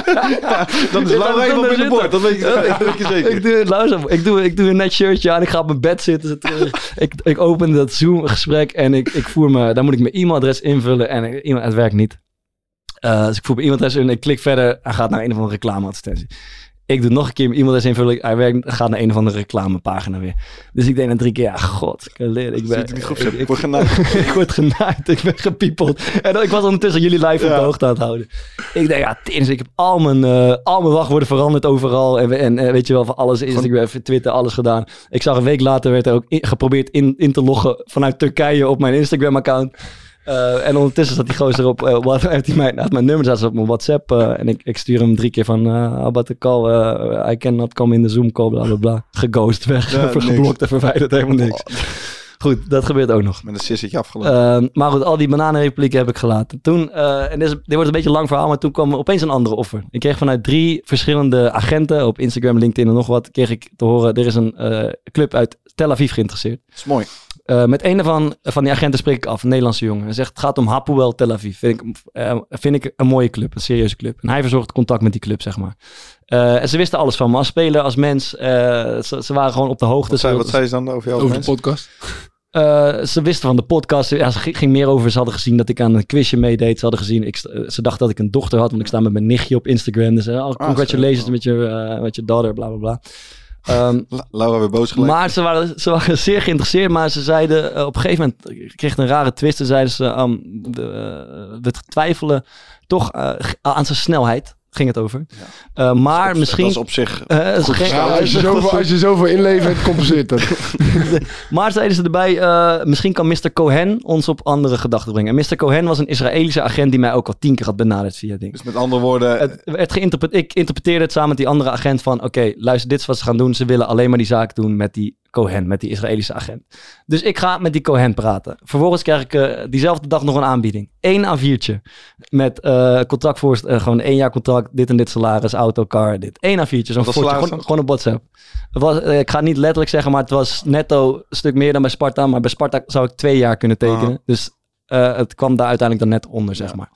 Speaker 3: Dan is
Speaker 1: Ik
Speaker 3: Lau
Speaker 1: ga
Speaker 3: even op
Speaker 1: zitten.
Speaker 3: binnenboord. Dat weet ik, dat weet ik zeker.
Speaker 1: Ik doe, luister, ik, doe, ik doe een net shirtje aan, ik ga op mijn bed zitten. zit, uh, ik, ik open dat Zoom gesprek en ik, ik voer me, daar moet ik mijn e-mailadres invullen en ik, e-mail, het werkt niet. Uh, dus ik voer bij e-mailadres in, ik klik verder. Hij gaat naar een of andere reclameadvertentie. Ik doe nog een keer mijn e-mailadres invullen. Hij werkt, gaat naar een of andere reclamepagina weer. Dus ik denk dan drie keer, ja, god. Ik, leer, ik, ben, ik, ik, ik, ik word genaaid. ik word genaaid. Ik ben gepiepeld. En dan, ik was ondertussen jullie live ja. op de hoogte aan het houden. Ik denk, ja, tens, ik heb al mijn, uh, al mijn wachtwoorden veranderd overal. En, en uh, weet je wel, van alles, Instagram, Twitter, alles gedaan. Ik zag een week later, werd er ook in, geprobeerd in, in te loggen vanuit Turkije op mijn Instagram-account. Uh, en ondertussen zat die gozer op, uh, wat, heeft hij mijn, mijn nummer zat op mijn WhatsApp. Uh, en ik, ik stuur hem drie keer van, uh, about the call, uh, I cannot come in the Zoom call, bla bla bla. Geghost, weg, ja, geblokt en verwijderd, helemaal niks. Oh. Goed, dat gebeurt ook nog.
Speaker 3: Met een sissetje afgelopen.
Speaker 1: Uh, maar goed, al die bananenrepublieken heb ik gelaten. Toen, uh, en dit, is, dit wordt een beetje een lang verhaal, maar toen kwam opeens een andere offer. Ik kreeg vanuit drie verschillende agenten op Instagram, LinkedIn en nog wat, kreeg ik te horen, er is een uh, club uit Tel Aviv geïnteresseerd.
Speaker 3: Dat is mooi.
Speaker 1: Uh, met een van, van die agenten spreek ik af, een Nederlandse jongen. Hij zegt, het gaat om Hapoel Tel Aviv. Vind ik, uh, vind ik een mooie club, een serieuze club. En hij verzorgt contact met die club, zeg maar. Uh, en ze wisten alles van me als speler, als mens. Uh, ze, ze waren gewoon op de hoogte.
Speaker 3: Wat zei, wat zei ze dan over jou?
Speaker 5: Over de podcast?
Speaker 1: Uh, ze wisten van de podcast. Ja, ze ging meer over. Ze hadden gezien dat ik aan een quizje meedeed. Ze hadden gezien. Ik, ze dachten dat ik een dochter had. Want ik sta met mijn nichtje op Instagram. Dus uh, oh, congratulations ah, met je uh, met je daughter. Bla bla bla. Um,
Speaker 3: Laura weer boos gelijk.
Speaker 1: Maar ze waren, ze waren zeer geïnteresseerd. Maar ze zeiden uh, op een gegeven moment. Ik kreeg een rare twist. Ze zeiden ze. Um, de, uh, we twijfelen toch uh, aan zijn snelheid. Ging het over. Ja. Uh, maar
Speaker 3: dat is op,
Speaker 1: misschien...
Speaker 3: Dat is op zich...
Speaker 1: Uh, is geen,
Speaker 5: ja, als, je zoveel, als je zoveel inlevert, compenseert dat.
Speaker 1: Maar zeiden ze erbij... Uh, misschien kan mister Cohen ons op andere gedachten brengen. En mister Cohen was een Israëlische agent... die mij ook al tien keer had benaderd via dingen.
Speaker 3: Dus met andere woorden...
Speaker 1: Het werd geïnterpre- ik interpreteerde het samen met die andere agent van... Oké, okay, luister, dit is wat ze gaan doen. Ze willen alleen maar die zaak doen met die Cohen. Met die Israëlische agent. Dus ik ga met die Cohen praten. Vervolgens krijg ik uh, diezelfde dag nog een aanbieding. Eén A viertje. Met uh, contract voor... Uh, gewoon één jaar contract. Dit en dit salaris. Auto, car. Dit. Één A viertje. Zo'n fortje. Gewoon, gewoon op WhatsApp. Het was, uh, ik ga het niet letterlijk zeggen. Maar het was netto een stuk meer dan bij Sparta. Maar bij Sparta zou ik twee jaar kunnen tekenen. Ah. Dus uh, het kwam daar uiteindelijk dan net onder, zeg maar.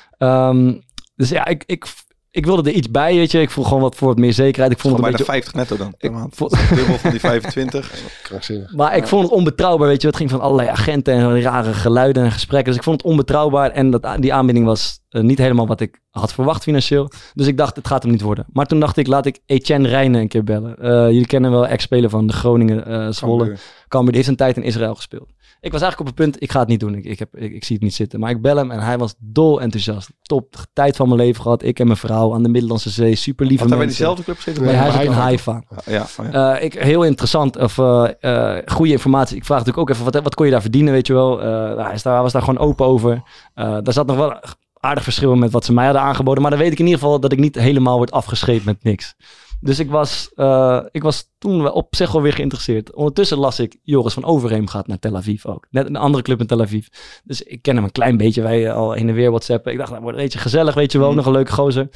Speaker 1: Um, dus ja, ik... ik Ik wilde er iets bij, weet je. Ik voel gewoon wat voor wat meer zekerheid. Ik vond het
Speaker 3: bij
Speaker 1: een
Speaker 3: de
Speaker 1: beetje...
Speaker 3: vijftig netto dan.
Speaker 1: Ik
Speaker 3: maand.
Speaker 1: vond...
Speaker 3: Dubbel van die vijfentwintig.
Speaker 1: Maar ik vond het onbetrouwbaar, weet je. Het ging van allerlei agenten en rare geluiden en gesprekken. Dus ik vond het onbetrouwbaar. En dat, die aanbieding was uh, niet helemaal wat ik had verwacht financieel. Dus ik dacht, het gaat hem niet worden. Maar toen dacht ik, laat ik Etienne Rijnen een keer bellen. Uh, jullie kennen wel ex-speler van de Groningen uh, Zwolle. Cambuur, die heeft een tijd in Israël gespeeld. Ik was eigenlijk op het punt, ik ga het niet doen. Ik, ik, heb, ik, ik zie het niet zitten. Maar ik bel hem en hij was dol enthousiast. Top, tijd van mijn leven gehad. Ik en mijn vrouw aan de Middellandse Zee. Super lieve mensen.
Speaker 3: Had hij bij diezelfde club gezeten?
Speaker 1: Nee, hij zat in Haifa.
Speaker 3: Ja, ja.
Speaker 1: Uh, ik, heel interessant. Of uh, uh, goede informatie. Ik vraag natuurlijk ook even, wat, wat kon je daar verdienen, weet je wel? Uh, hij, is daar, hij was daar gewoon open over. Uh, daar zat nog wel aardig verschil met wat ze mij hadden aangeboden. Maar dan weet ik in ieder geval dat ik niet helemaal word afgescheept met niks. Dus ik was, uh, ik was toen op zich wel weer geïnteresseerd. Ondertussen las ik, Joris van Overheem gaat naar Tel Aviv ook. Net een andere club in Tel Aviv. Dus ik ken hem een klein beetje. Wij al heen en weer WhatsAppen. Ik dacht, dat wordt een beetje gezellig, weet je wel. Mm. Nog een leuke gozer.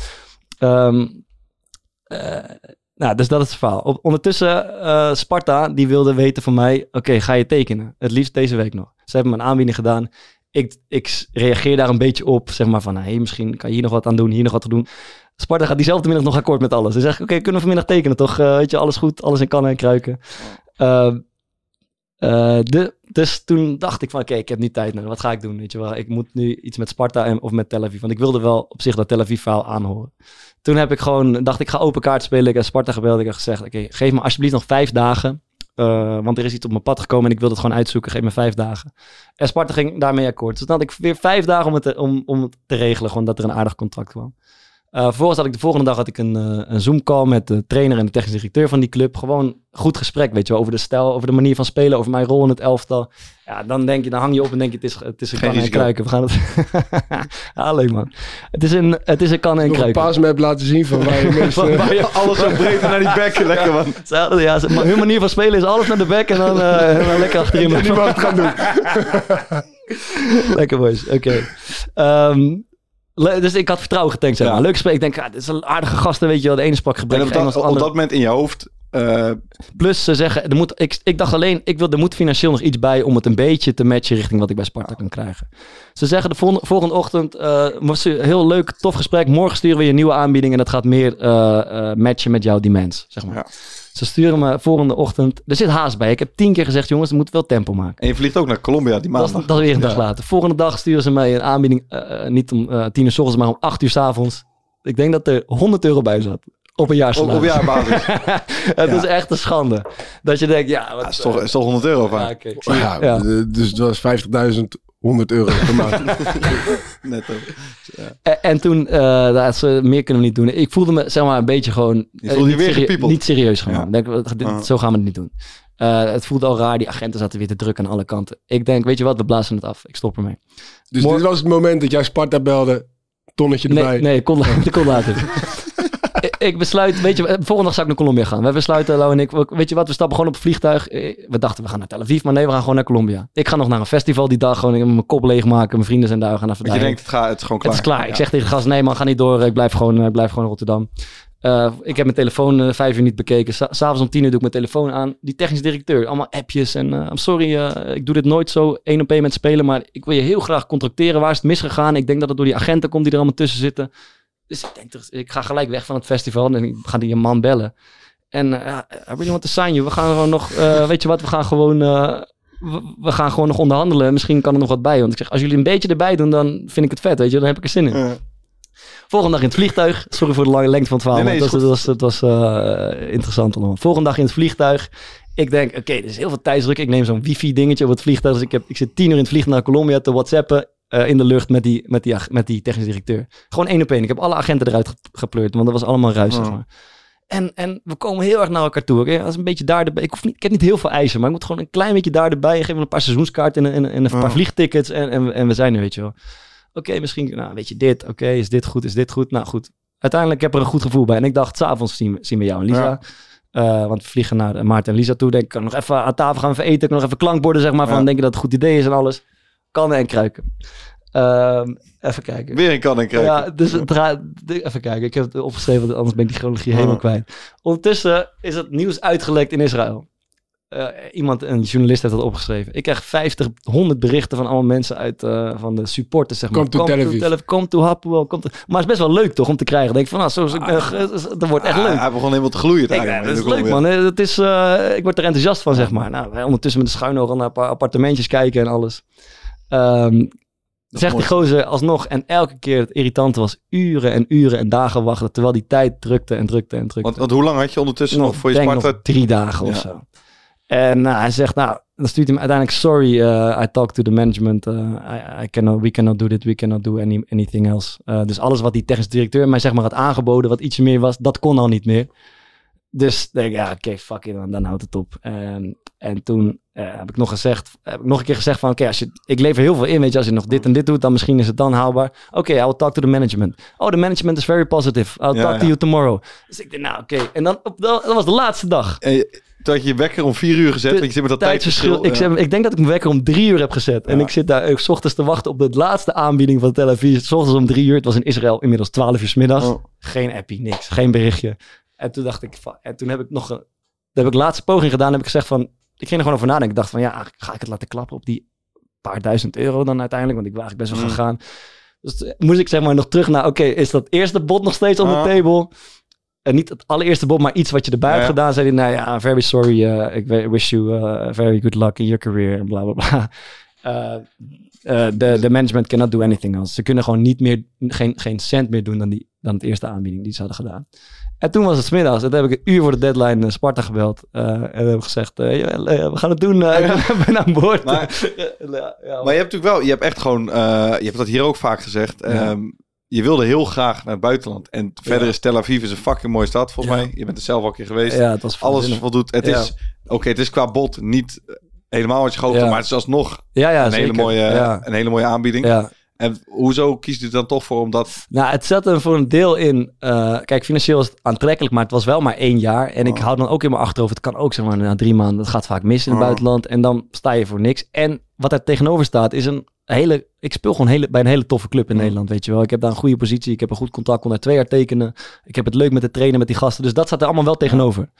Speaker 1: Um, uh, nou, dus dat is het verhaal. Op, ondertussen, uh, Sparta, die wilde weten van mij... Oké, okay, ga je tekenen? Het liefst deze week nog. Ze hebben me een aanbieding gedaan. Ik, ik reageer daar een beetje op. Zeg maar van, hey, misschien kan je hier nog wat aan doen. Hier nog wat te doen. Sparta gaat diezelfde middag nog akkoord met alles. Dus zeg ik, oké, okay, kunnen we vanmiddag tekenen toch? Uh, weet je, alles goed, alles in kannen en kruiken. Uh, uh, de, dus toen dacht ik van, oké, okay, ik heb niet tijd meer. Wat ga ik doen? Weet je wel, ik moet nu iets met Sparta en, of met Tel Aviv. Want ik wilde wel op zich dat Tel Aviv verhaal aanhoren. Toen heb ik gewoon, dacht ik, ga open kaart spelen. Ik heb Sparta gebeld. Ik heb gezegd, oké, okay, geef me alsjeblieft nog vijf dagen. Uh, want er is iets op mijn pad gekomen en ik wil het gewoon uitzoeken. Geef me vijf dagen. En Sparta ging daarmee akkoord. Dus dan had ik weer vijf dagen om het te, om, om het te regelen. Gewoon dat er een aardig contract kwam. Uh, vervolgens had ik de volgende dag had ik een, uh, een Zoom call met de trainer en de technisch directeur van die club. Gewoon goed gesprek, weet je wel, over de stijl, over de manier van spelen, over mijn rol in het elftal. Ja, dan denk je, dan hang je op en denk je, het is, het is een kan en kruiken. We gaan het... ja, leuk man. Het is een, het is een kan en kruiken.
Speaker 5: Een paasmap laten zien van waar je meest...
Speaker 1: van, waar je...
Speaker 3: alles zo breed naar die bek, lekker man.
Speaker 1: Ja, ja, hun manier van spelen is alles naar de bek en dan, uh, en dan lekker achterin.
Speaker 5: En die mag het gaan doen.
Speaker 1: Lekker boys, oké. Okay. Um, Dus ik had vertrouwen getankt, zeg maar. Ja. Leuk gesprek. Ik denk, ja, dit is een aardige gasten, weet je wel. De ene sprak gebrekkig
Speaker 3: En op dat, op dat moment in je hoofd... Uh...
Speaker 1: Plus ze zeggen, er moet, ik, ik dacht alleen, ik wil, er moet financieel nog iets bij om het een beetje te matchen richting wat ik bij Sparta kan krijgen. Ze zeggen de volgende, volgende ochtend, uh, was een heel leuk, tof gesprek. Morgen sturen we je een nieuwe aanbieding en dat gaat meer uh, uh, matchen met jouw demands, zeg maar. Ja. Ze sturen me volgende ochtend. Er zit haast bij. Ik heb tien keer gezegd, jongens, we moeten wel tempo maken.
Speaker 3: En je vliegt ook naar Colombia die
Speaker 1: Dat
Speaker 3: maandag.
Speaker 1: is, dat is weer een dag
Speaker 3: Ja.
Speaker 1: later. Volgende dag sturen ze mij een aanbieding. Uh, niet om uh, tien uur 's ochtends, maar om acht uur 's avonds. Ik denk dat er honderd euro bij zat. Op een
Speaker 3: Op,
Speaker 1: jaarsalaris.
Speaker 3: op jaarbasis.
Speaker 1: Het
Speaker 3: Ja.
Speaker 1: is echt een schande. Dat je denkt, ja... Wat,
Speaker 3: Dat is toch, is toch honderd euro van.
Speaker 1: ja, oké, ik zie
Speaker 5: Ja,
Speaker 1: het. Ja.
Speaker 5: d- dus het was vijftigduizend honderd euro per maand.
Speaker 3: Net ook.
Speaker 1: En, en toen, uh, dat ze meer kunnen we niet doen. Ik voelde me, zeg maar, een beetje gewoon...
Speaker 3: Je voelde je
Speaker 1: niet
Speaker 3: weer
Speaker 1: serie-
Speaker 3: gepiepeld.
Speaker 1: Niet serieus gewoon.
Speaker 3: Ja.
Speaker 1: Ik Denk, we- dit,
Speaker 3: Ah.
Speaker 1: Zo gaan we het niet doen. Uh, het voelde al raar. Die agenten zaten weer te druk aan alle kanten. Ik denk, weet je wat, we blazen het af. Ik stop ermee.
Speaker 5: Dus
Speaker 1: Morgen-
Speaker 5: dit was het moment dat jij Sparta belde, tonnetje erbij.
Speaker 1: Nee, nee, ik kon, ik kon later. ik, ik besluit, weet je, volgende dag zou ik naar Colombia gaan. We besluiten, Lau en ik, we- weet je wat, we stappen gewoon op het vliegtuig. Eh, We dachten, we gaan naar Tel Aviv, maar nee, we gaan gewoon naar Colombia. Ik ga nog naar een festival die dag, gewoon ik heb mijn kop leegmaken. Mijn vrienden zijn daar, we gaan even
Speaker 3: Want je
Speaker 1: daarheen.
Speaker 3: denkt, het, gaat, het is gewoon klaar.
Speaker 1: Het is klaar.
Speaker 3: Ja.
Speaker 1: Ik zeg tegen de gast, nee man, ga niet door. Ik blijf gewoon, ik blijf gewoon in Rotterdam. Uh, ik heb mijn telefoon uh, vijf uur niet bekeken. Sa- S'avonds om tien uur doe ik mijn telefoon aan. Die technisch directeur, allemaal appjes. En uh, I'm sorry, uh, ik doe dit nooit zo één op één met spelen. Maar ik wil je heel graag contracteren. Waar is het misgegaan? Ik denk dat het door die agenten komt die er allemaal tussen zitten. Dus ik denk, toch, ik ga gelijk weg van het festival. En ik ga die man bellen. En uh, I really want to sign you. We gaan gewoon nog, uh, weet je wat, we gaan gewoon... Uh, we, we gaan gewoon nog onderhandelen. Misschien kan er nog wat bij. Want ik zeg, als jullie een beetje erbij doen, dan vind ik het vet. Weet je, dan heb ik er zin in.
Speaker 3: Ja.
Speaker 1: Volgende dag in het vliegtuig. Sorry voor de lange lengte van het verhaal.
Speaker 3: Nee, nee,
Speaker 1: maar het
Speaker 3: is
Speaker 1: was, het was, het was uh, interessant allemaal. Volgende dag in het vliegtuig. Ik denk, oké, okay, er is heel veel tijdsdruk. Ik neem zo'n wifi dingetje op het vliegtuig. Dus ik, heb, ik zit tien uur in het vliegtuig naar Colombia te whatsappen. Uh, in de lucht met die, met, die, met die technisch directeur. Gewoon één op één. Ik heb alle agenten eruit ge- gepleurd. Want dat was allemaal ruis,
Speaker 3: Oh.
Speaker 1: zeg maar. En, en we komen heel erg naar elkaar toe. Okay? Als een beetje daar erbij. Ik, hoef niet, ik heb niet heel veel eisen. Maar ik moet gewoon een klein beetje daar erbij. Geef me een paar seizoenskaarten en, en, en een paar
Speaker 3: Oh.
Speaker 1: vliegtickets. En, en, en we zijn er, weet je wel. Oké, okay, misschien, nou, weet je dit. Oké, okay, is dit goed? Is dit goed? Nou, goed. Uiteindelijk heb ik er een goed gevoel bij. En ik dacht, 's avonds zien, zien we jou en Lisa. Ja. Uh, want we vliegen naar Maarten en Lisa toe. Denk ik, kan nog even aan tafel gaan even eten. Ik kan nog even klankborden, zeg maar. Van,
Speaker 3: Ja.
Speaker 1: denk je dat het een goed idee is en alles. Kannen en kruiken. Um, even kijken.
Speaker 3: Weer een kan en kruiken.
Speaker 1: Ja, dus het dra- de- even kijken. Ik heb het opgeschreven, want anders ben ik die chronologie helemaal
Speaker 3: Oh.
Speaker 1: kwijt. Ondertussen is het nieuws uitgelekt in Israël. Uh, iemand, een journalist heeft dat opgeschreven. Ik krijg vijftig, honderd berichten van allemaal mensen uit uh, van de supporters, zeg maar.
Speaker 5: Come to Tel Aviv.
Speaker 1: Tel Aviv, come to Hapoel, come to... Maar het is best wel leuk toch om te krijgen. Denk ik van, nou, zo, ik ben, dat wordt echt
Speaker 3: Ah,
Speaker 1: leuk.
Speaker 3: Hij begon helemaal te gloeien.
Speaker 1: Ik,
Speaker 3: daar,
Speaker 1: ja,
Speaker 3: jongen,
Speaker 1: dat
Speaker 3: in
Speaker 1: is
Speaker 3: de
Speaker 1: leuk,
Speaker 3: Colombia.
Speaker 1: man. Het is, uh, ik word er enthousiast van, zeg maar. Nou, wij ondertussen met de schuin ogen naar een paar appartementjes kijken en alles. Um, zegt die gozer alsnog. En elke keer het irritante was uren en uren en dagen wachten. Terwijl die tijd drukte en drukte en drukte.
Speaker 3: Want, want hoe lang had je ondertussen nog, voor je
Speaker 1: denk
Speaker 3: Sparta?
Speaker 1: nog drie dagen of
Speaker 3: Ja.
Speaker 1: zo. En nou, hij zegt, nou, dan stuurt hij me uiteindelijk, sorry, uh, I talked to the management. Uh, I, I cannot, we cannot do this, we cannot do any, anything else. Uh, dus alles wat die technisch directeur mij zeg maar had aangeboden, wat iets meer was, dat kon al niet meer. Dus denk ik, ja, oké, okay, fuck it, dan, dan houdt het op. En, en toen uh, heb ik nog gezegd, heb ik nog een keer gezegd van, oké, okay, als je, ik lever heel veel in, weet je, als je nog dit en dit doet, dan misschien is het dan haalbaar. Oké, okay, I will talk to the management. Oh, the management is very positive. I'll
Speaker 3: Ja,
Speaker 1: talk
Speaker 3: ja.
Speaker 1: to you tomorrow. Dus ik dacht, nou, oké. Okay. En dan, op, dat was de laatste dag.
Speaker 3: En je, toen had je je wekker om vier uur gezet.
Speaker 1: De
Speaker 3: Want je zit met dat
Speaker 1: tijdsverschil.
Speaker 3: tijdsverschil.
Speaker 1: Ik,
Speaker 3: ja.
Speaker 1: zeg, ik denk dat ik mijn wekker om drie uur heb gezet. En
Speaker 3: Ja.
Speaker 1: ik zit daar uh, 's ochtends te wachten op de laatste aanbieding van Tel Aviv. 's ochtends om drie uur. Het was in Israël inmiddels twaalf uur 's middags.
Speaker 3: Oh.
Speaker 1: Geen appie, niks. Geen berichtje. En toen dacht ik, van, en toen heb ik nog een, toen heb ik laatste poging gedaan. Heb ik gezegd van, ik ging er gewoon over nadenken. Ik dacht van, ja, ga ik het laten klappen op die paar duizend euro dan uiteindelijk? Want ik was eigenlijk best wel
Speaker 3: Mm.
Speaker 1: gaan gaan. Dus toen moest ik zeg maar nog terug naar, oké, okay, is dat eerste bod nog steeds on the
Speaker 3: Ah.
Speaker 1: table? En niet het allereerste bod, maar iets wat je erbij
Speaker 3: Ja,
Speaker 1: hebt
Speaker 3: ja.
Speaker 1: gedaan. Zei hij, nou ja, very sorry. Uh, ik wish you uh, very good luck in your career. En bla, bla, bla. Uh, uh, de, de management cannot do anything else. Ze kunnen gewoon niet meer, geen, geen cent meer doen dan, die, dan het eerste aanbieding die ze hadden gedaan. En toen was het 's middags. En toen heb ik een uur voor de deadline uh, Sparta gebeld. Uh, en heb ik gezegd, uh, ja, uh, we gaan het doen. Uh, ik ben aan boord.
Speaker 3: Maar-
Speaker 1: ja, ja,
Speaker 3: Maar je hebt natuurlijk wel, je hebt echt gewoon, uh, je hebt dat hier ook vaak gezegd.
Speaker 1: Ja.
Speaker 3: Um, je wilde heel graag naar het buitenland. En verder is Tel Aviv is een fucking mooie stad volgens
Speaker 1: Ja.
Speaker 3: mij. Je bent er zelf al een keer geweest.
Speaker 1: ja, het was
Speaker 3: Alles
Speaker 1: waanzinnig.
Speaker 3: voldoet. Het
Speaker 1: Ja.
Speaker 3: is, oké, okay, het is qua bod niet helemaal wat je gehoopt had.
Speaker 1: Ja.
Speaker 3: Maar het is alsnog
Speaker 1: Ja, ja,
Speaker 3: een,
Speaker 1: zeker.
Speaker 3: hele mooie,
Speaker 1: Ja.
Speaker 3: een hele mooie aanbieding.
Speaker 1: Ja.
Speaker 3: En hoezo kiest u er dan toch voor om dat...
Speaker 1: Nou, het zat er voor een deel in. Uh, kijk, financieel is het aantrekkelijk, maar het was wel maar één jaar. En ik
Speaker 3: Oh.
Speaker 1: hou dan ook in mijn achterhoofd. Het kan ook zeg maar na drie maanden. Het gaat vaak mis in het
Speaker 3: Oh.
Speaker 1: buitenland. En dan sta je voor niks. En wat er tegenover staat is een hele... Ik speel gewoon hele, bij een hele toffe club in
Speaker 3: Oh.
Speaker 1: Nederland, weet je wel. Ik heb daar een goede positie. Ik heb een goed contract. Kon daar twee jaar tekenen. Ik heb het leuk met de trainen, met die gasten. Dus dat staat er allemaal wel tegenover.